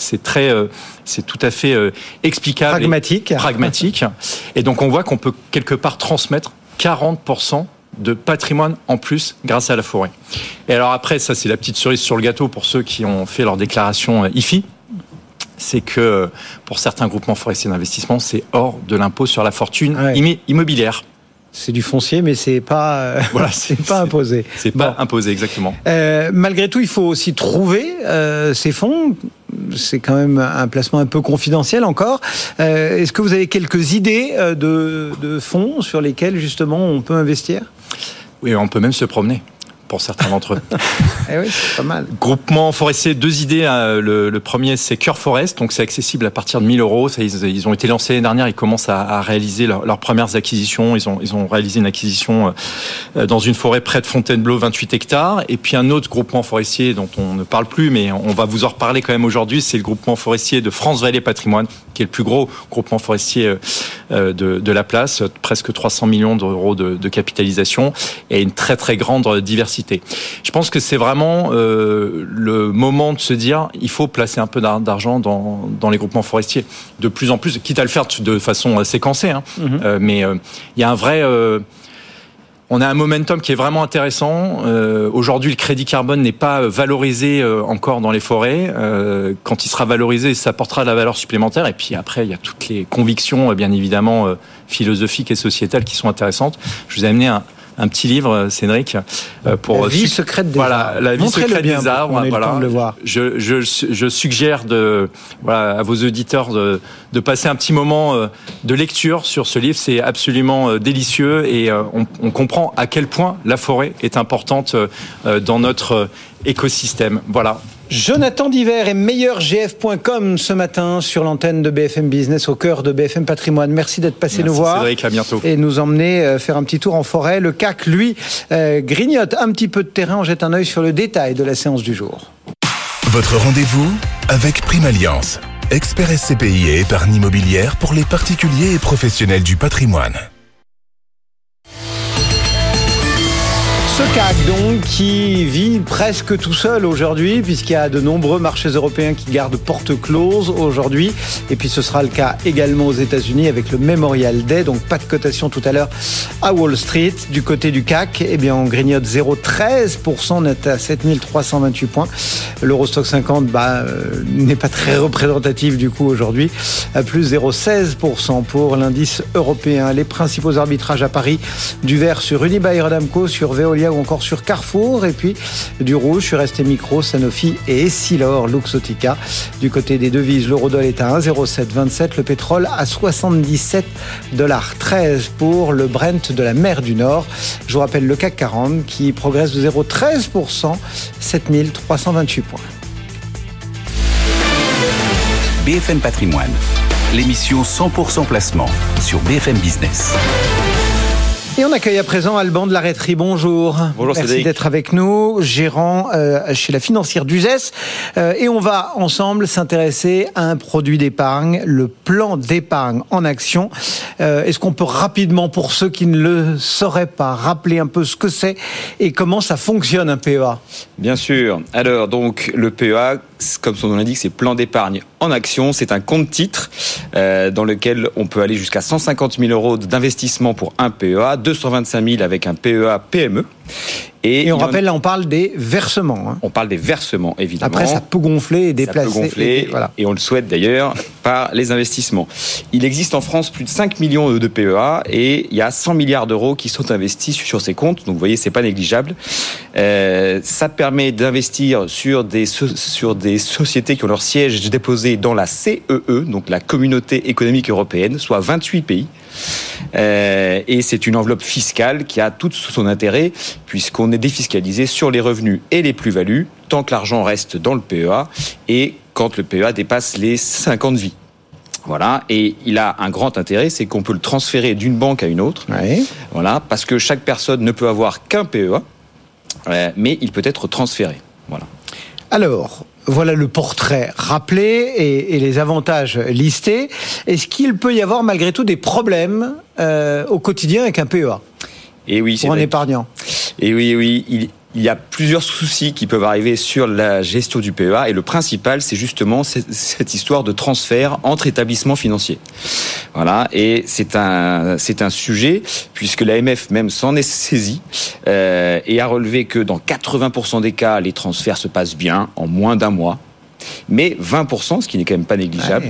Speaker 12: tout à fait explicable. Pragmatique. Et donc on voit qu'on peut quelque part transmettre 40% de patrimoine en plus grâce à la forêt. Et alors après, ça c'est la petite cerise sur le gâteau pour ceux qui ont fait leur déclaration IFI, c'est que pour certains groupements forestiers d'investissement, c'est hors de l'impôt sur la fortune immobilière.
Speaker 2: C'est du foncier, mais c'est pas pas imposé.
Speaker 12: C'est pas imposé, exactement.
Speaker 2: Malgré tout, il faut aussi trouver ces fonds. C'est quand même un placement un peu confidentiel encore. Est-ce que vous avez quelques idées de fonds sur lesquels justement on peut investir ?
Speaker 12: Oui, on peut même se promener. Pour certains d'entre eux.
Speaker 2: Eh oui, c'est pas mal.
Speaker 12: Groupement forestier, 2 idées. Le premier, c'est Cœur Forest, donc c'est accessible à partir de 1 000 euros. Ça, ils ont été lancés l'année dernière, ils commencent à réaliser leurs premières acquisitions. Ils ont réalisé une acquisition dans une forêt près de Fontainebleau, 28 hectares. Et puis un autre groupement forestier dont on ne parle plus, mais on va vous en reparler quand même aujourd'hui, c'est le groupement forestier de France Vallée Patrimoine, qui est le plus gros groupement forestier de la place, presque 300 millions d'euros de capitalisation et une très très grande diversité. Je pense que c'est vraiment le moment de se dire il faut placer un peu d'argent dans les groupements forestiers. De plus en plus, quitte à le faire de façon séquencée, mais il y a un vrai... on a un momentum qui est vraiment intéressant. Aujourd'hui, le crédit carbone n'est pas valorisé encore dans les forêts. Quand il sera valorisé, ça apportera de la valeur supplémentaire. Et puis après, il y a toutes les convictions, bien évidemment, philosophiques et sociétales qui sont intéressantes. Je vous ai amené un petit livre, Cédric, pour
Speaker 2: la vie secrète des arbres.
Speaker 12: La vie secrète des arbres.
Speaker 2: De le voir.
Speaker 12: Je suggère à vos auditeurs de passer un petit moment de lecture sur ce livre. C'est absolument délicieux et on comprend à quel point la forêt est importante dans notre écosystème. Voilà.
Speaker 2: Jonathan Diver et meilleurgf.com ce matin sur l'antenne de BFM Business au cœur de BFM Patrimoine. Merci d'être passé nous voir.
Speaker 12: Cédric, à bientôt.
Speaker 2: Et nous emmener faire un petit tour en forêt. Le CAC, lui, grignote un petit peu de terrain. On jette un œil sur le détail de la séance du jour.
Speaker 13: Votre rendez-vous avec Prime Alliance, expert SCPI et épargne immobilière pour les particuliers et professionnels du patrimoine.
Speaker 2: Ce CAC donc qui vit presque tout seul aujourd'hui puisqu'il y a de nombreux marchés européens qui gardent porte close aujourd'hui et puis ce sera le cas également aux États-Unis avec le Memorial Day, donc pas de cotation tout à l'heure à Wall Street. Du côté du CAC, eh bien on grignote 0,13%, on est à 7328 points. L'Eurostock 50 n'est pas très représentatif du coup aujourd'hui, à plus 0,16% pour l'indice européen. Les principaux arbitrages à Paris, du vert sur Unibail-Rodamco, sur Veolia ou encore sur Carrefour, et puis du rouge sur ST Micro, Sanofi et Essilor, Luxottica. Du côté des devises, l'eurodoll est à 1,0727, le pétrole à 77,13 pour le Brent de la mer du Nord. Je vous rappelle le CAC 40 qui progresse de 0,13%, 7328 points.
Speaker 1: BFM Patrimoine, l'émission 100% placement sur BFM Business.
Speaker 2: Et on accueille à présent Alban de la Laretterie. Bonjour.
Speaker 3: Bonjour
Speaker 2: Merci
Speaker 3: Cédric.
Speaker 2: d'être avec nous, gérant chez la financière d'Uzès. Et on va ensemble s'intéresser à un produit d'épargne, le plan d'épargne en action. Est-ce qu'on peut rapidement, pour ceux qui ne le sauraient pas, rappeler un peu ce que c'est et comment ça fonctionne un PEA ?
Speaker 8: Bien sûr. Alors, donc, le PEA, comme son nom l'indique, c'est plan d'épargne en action. C'est un compte titre dans lequel on peut aller jusqu'à 150 000 euros d'investissement pour un PEA, 225 000 avec un PEA PME.
Speaker 2: Et on rappelle, là, on parle des versements. Hein.
Speaker 8: On parle des versements, évidemment.
Speaker 2: Après, ça peut gonfler et déplacer.
Speaker 8: Ça peut gonfler,
Speaker 2: voilà.
Speaker 8: et on le souhaite d'ailleurs, par les investissements. Il existe en France plus de 5 millions de PEA et il y a 100 milliards d'euros qui sont investis sur ces comptes. Donc, vous voyez, c'est pas négligeable. Ça permet d'investir sur des sociétés qui ont leur siège déposé dans la CEE, donc la Communauté économique européenne, soit 28 pays. Et c'est une enveloppe fiscale qui a tout son intérêt puisqu'on est défiscalisé sur les revenus et les plus-values tant que l'argent reste dans le PEA et quand le PEA dépasse les 5 ans de vie. Voilà, et il a un grand intérêt, c'est qu'on peut le transférer d'une banque à une autre.
Speaker 2: Oui.
Speaker 8: Voilà, parce que chaque personne ne peut avoir qu'un PEA, mais il peut être transféré. Voilà.
Speaker 2: Alors, voilà le portrait rappelé et les avantages listés. Est-ce qu'il peut y avoir malgré tout des problèmes au quotidien avec un PEA ?
Speaker 8: Et oui,
Speaker 2: pour un épargnant.
Speaker 8: Et oui, il y a plusieurs soucis qui peuvent arriver sur la gestion du PEA et le principal, c'est justement cette histoire de transfert entre établissements financiers. Voilà, et c'est un sujet puisque l'AMF même s'en est saisie et a relevé que dans 80% des cas, les transferts se passent bien en moins d'un mois, mais 20%, ce qui n'est quand même pas négligeable,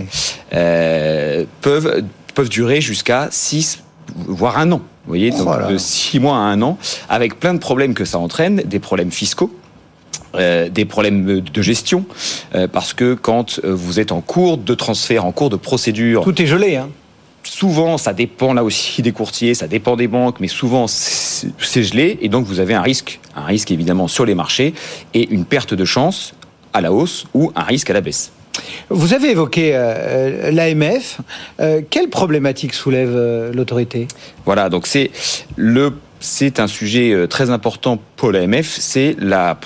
Speaker 8: peuvent durer jusqu'à 6 voire 1 an. Vous voyez, donc de 6 mois à 1 an, avec plein de problèmes que ça entraîne, des problèmes fiscaux, des problèmes de gestion, parce que quand vous êtes en cours de transfert, en cours de procédure...
Speaker 2: Tout est gelé, hein.
Speaker 8: Souvent, ça dépend là aussi des courtiers, ça dépend des banques, mais souvent c'est gelé, et donc vous avez un risque évidemment sur les marchés, et une perte de chance à la hausse ou un risque à la baisse.
Speaker 2: Vous avez évoqué l'AMF. Quelle problématique soulève l'autorité ?
Speaker 8: Voilà, donc c'est un sujet très important pour l'AMF. C'est le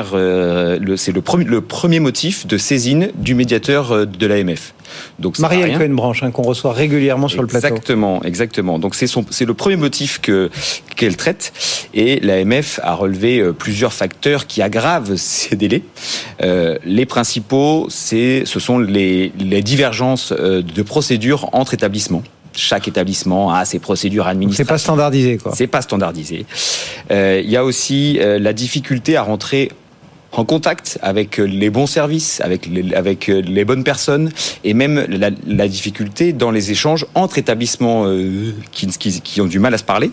Speaker 8: premier motif de saisine du médiateur de l'AMF. Donc
Speaker 2: Marielle Cohen-Branche, qu'on reçoit régulièrement sur le plateau.
Speaker 8: Exactement. Donc c'est le premier motif qu'elle traite. Et l'AMF a relevé plusieurs facteurs qui aggravent ces délais. Les principaux, ce sont les divergences de procédures entre établissements. Chaque établissement a ses procédures administratives.
Speaker 2: C'est pas standardisé, quoi.
Speaker 8: C'est pas standardisé. Il y a aussi la difficulté à rentrer en contact avec les bons services, avec les bonnes personnes, et même la difficulté dans les échanges entre établissements qui ont du mal à se parler.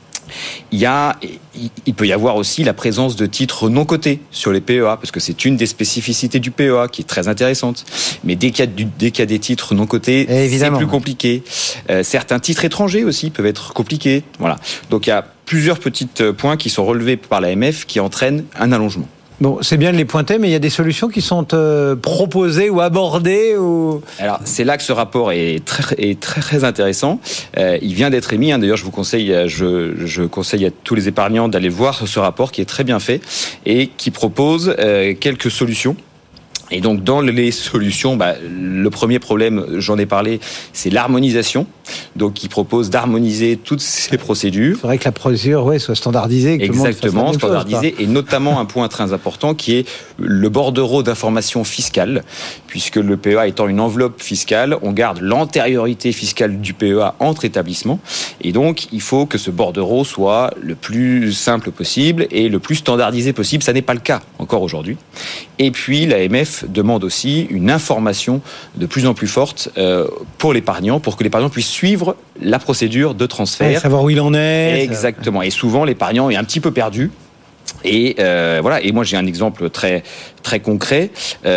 Speaker 8: Il peut y avoir aussi la présence de titres non cotés sur les PEA, parce que c'est une des spécificités du PEA qui est très intéressante. Mais dès qu'il y a des titres non cotés, c'est plus compliqué. Certains titres étrangers aussi peuvent être compliqués. Voilà. Donc il y a plusieurs petits points qui sont relevés par l'AMF qui entraînent un allongement.
Speaker 2: Bon, c'est bien de les pointer, mais il y a des solutions qui sont proposées ou abordées ou...
Speaker 8: Alors, c'est là que ce rapport est très intéressant. Il vient d'être émis. D'ailleurs, je conseille à tous les épargnants d'aller voir ce rapport qui est très bien fait et qui propose quelques solutions. Et donc, dans les solutions, le premier problème, j'en ai parlé, c'est l'harmonisation. Donc, il propose d'harmoniser toutes ces procédures.
Speaker 2: Il faudrait que la procédure soit standardisée. Que
Speaker 8: exactement, standardisée. Et notamment un point très important qui est le bordereau d'information fiscale. Puisque le PEA étant une enveloppe fiscale, on garde l'antériorité fiscale du PEA entre établissements. Et donc, il faut que ce bordereau soit le plus simple possible et le plus standardisé possible. Ça n'est pas le cas encore aujourd'hui. Et puis, l'AMF demande aussi une information de plus en plus forte pour l'épargnant, pour que l'épargnant puisse suivre la procédure de transfert.
Speaker 2: Savoir où il en est.
Speaker 8: Exactement. Et souvent, l'épargnant est un petit peu perdu. Et voilà. Et moi, j'ai un exemple très concret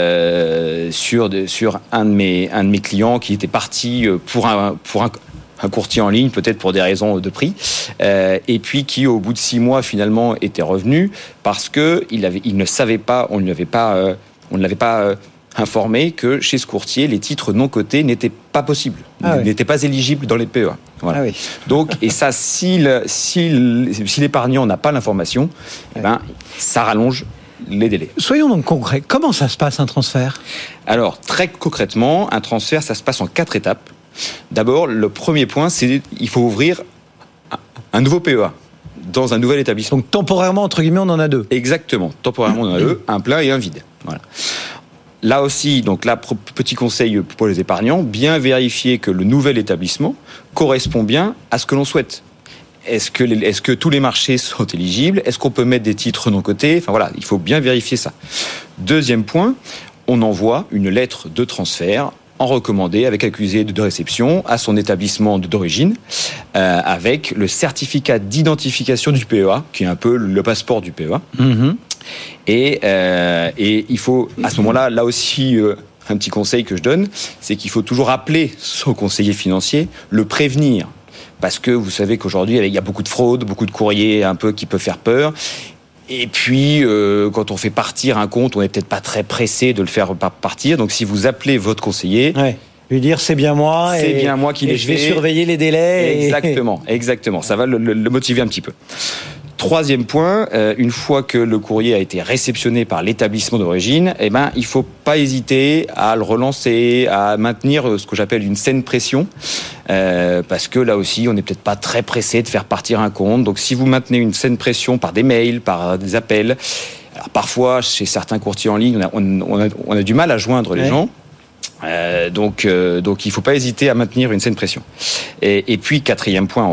Speaker 8: sur un de mes clients qui était parti pour un courtier en ligne, peut-être pour des raisons de prix, et puis qui, au bout de 6 mois, finalement, était revenu parce que il ne savait pas, on ne l'avait pas
Speaker 14: informé que chez ce courtier, les titres non cotés n'étaient pas possibles, n'étaient pas éligibles dans les PEA. Voilà. Donc, et ça, si l'épargnant n'a pas l'information, ça rallonge les délais.
Speaker 2: Soyons donc concrets. Comment ça se passe un transfert ?
Speaker 14: Alors, très concrètement, un transfert, ça se passe en 4 étapes. D'abord, le premier point, c'est qu'il faut ouvrir un nouveau PEA dans un nouvel établissement.
Speaker 2: Donc temporairement, entre guillemets, on en a 2.
Speaker 14: Exactement. Temporairement, on en a 2, un plein et un vide. Voilà. Là aussi, donc là, petit conseil pour les épargnants, bien vérifier que le nouvel établissement correspond bien à ce que l'on souhaite. Est-ce que tous les marchés sont éligibles ? Est-ce qu'on peut mettre des titres non cotés ? Enfin voilà, il faut bien vérifier ça. Deuxième point, on envoie une lettre de transfert en recommandé avec accusé de réception à son établissement d'origine avec le certificat d'identification du PEA, qui est un peu le passeport du PEA. Mmh. Et il faut, à ce moment-là, là aussi, un petit conseil que je donne, c'est qu'il faut toujours appeler son conseiller financier, le prévenir. Parce que vous savez qu'aujourd'hui, il y a beaucoup de fraudes, beaucoup de courriers un peu qui peuvent faire peur. Et puis, quand on fait partir un compte, on n'est peut-être pas très pressé de le faire partir. Donc, si vous appelez votre conseiller...
Speaker 2: lui dire c'est bien moi
Speaker 14: qui l'ai fait.
Speaker 2: Je vais surveiller les délais.
Speaker 14: Exactement. Ça va le motiver un petit peu. Troisième point, une fois que le courrier a été réceptionné par l'établissement d'origine, il faut pas hésiter à le relancer, à maintenir ce que j'appelle une saine pression, parce que là aussi, on n'est peut-être pas très pressé de faire partir un compte. Donc, si vous maintenez une saine pression par des mails, par des appels, alors parfois, chez certains courtiers en ligne, on a du mal à joindre les gens. Donc, il faut pas hésiter à maintenir une saine pression. Et puis, quatrième point,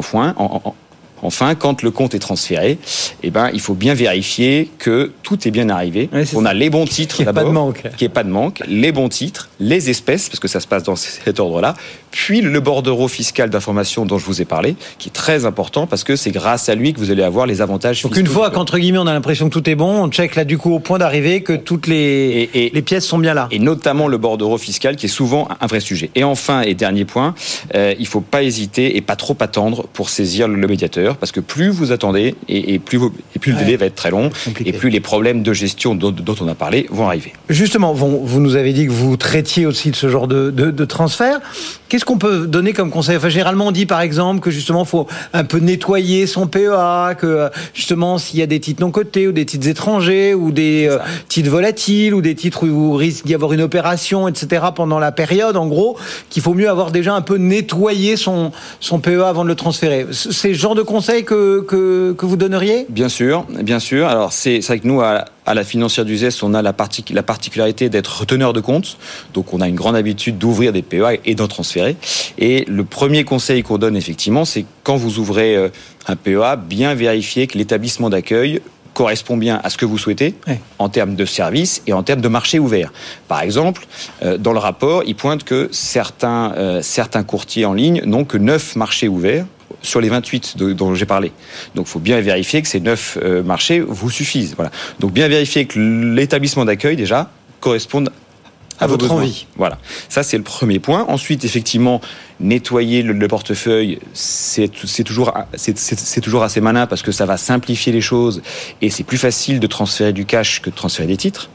Speaker 14: enfin, quand le compte est transféré, il faut bien vérifier que tout est bien arrivé. On a les bons titres d'abord, qu'il n'y ait pas de manque, les bons titres, les espèces, parce que ça se passe dans cet ordre-là, puis le bordereau fiscal d'information dont je vous ai parlé, qui est très important parce que c'est grâce à lui que vous allez avoir les avantages fiscaux.
Speaker 2: Donc une fois qu'entre guillemets on a l'impression que tout est bon, on check là du coup au point d'arrivée que toutes les pièces sont bien là.
Speaker 14: Et notamment le bordereau fiscal qui est souvent un vrai sujet. Et enfin, et dernier point, il ne faut pas hésiter et pas trop attendre pour saisir le médiateur, parce que plus vous attendez et plus le délai va être très long, et plus les problèmes de gestion dont on a parlé vont arriver.
Speaker 2: Justement, vous nous avez dit que vous traitiez aussi de ce genre de transfert. Qu'est-ce qu'on peut donner comme conseil ? Enfin, généralement, on dit par exemple que justement, il faut un peu nettoyer son PEA, que justement, s'il y a des titres non cotés ou des titres étrangers ou des titres volatiles ou des titres où il risque d'y avoir une opération, etc. pendant la période, en gros, qu'il faut mieux avoir déjà un peu nettoyé son PEA avant de le transférer. C'est le genre de conseil que vous donneriez ?
Speaker 14: Bien sûr. Alors, c'est vrai que nous, à la financière d'Uzès, on a la particularité d'être teneur de compte. Donc, on a une grande habitude d'ouvrir des PEA et d'en transférer. Et le premier conseil qu'on donne, effectivement, c'est quand vous ouvrez un PEA, bien vérifier que l'établissement d'accueil correspond bien à ce que vous souhaitez en termes de services et en termes de marché ouvert. Par exemple, dans le rapport, il pointe que certains courtiers en ligne n'ont que 9 marchés ouverts sur les 28 dont j'ai parlé. Donc, il faut bien vérifier que ces 9 marchés vous suffisent. Voilà. Donc, bien vérifier que l'établissement d'accueil, déjà, corresponde à
Speaker 2: votre envie.
Speaker 14: Voilà. Ça, c'est le premier point. Ensuite, effectivement, nettoyer le portefeuille, c'est toujours assez malin parce que ça va simplifier les choses et c'est plus facile de transférer du cash que de transférer des titres.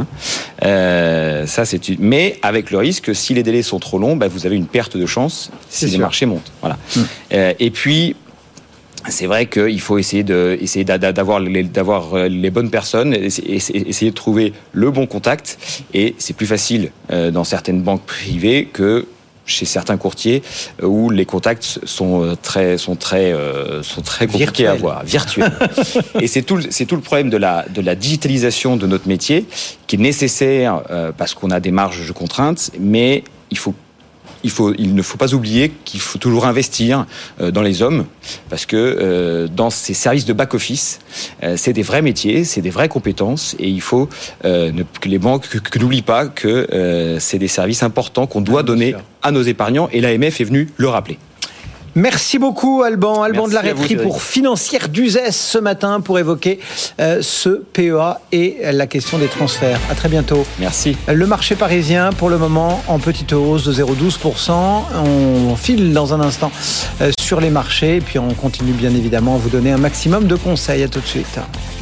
Speaker 14: Mais avec le risque que si les délais sont trop longs, vous avez une perte de chance si les marchés montent. Voilà. Et puis, c'est vrai qu'il faut essayer d'avoir les bonnes personnes, essayer de trouver le bon contact. Et c'est plus facile dans certaines banques privées que chez certains courtiers où les contacts sont très compliqués à avoir, virtuels. Et c'est tout le problème de la digitalisation de notre métier qui est nécessaire parce qu'on a des marges de contraintes, mais il ne faut pas oublier qu'il faut toujours investir dans les hommes parce que dans ces services de back-office, c'est des vrais métiers, c'est des vraies compétences et il faut que les banques n'oublient pas que c'est des services importants qu'on doit donner à nos épargnants et l'AMF est venu le rappeler.
Speaker 2: Merci beaucoup Alban
Speaker 14: Merci
Speaker 2: de la Rêterie pour Financière d'Uzès ce matin pour évoquer ce PEA et la question des transferts. À très bientôt.
Speaker 14: Merci.
Speaker 2: Le marché parisien pour le moment en petite hausse de 0,12%. On file dans un instant sur les marchés et puis on continue bien évidemment à vous donner un maximum de conseils. À tout de suite.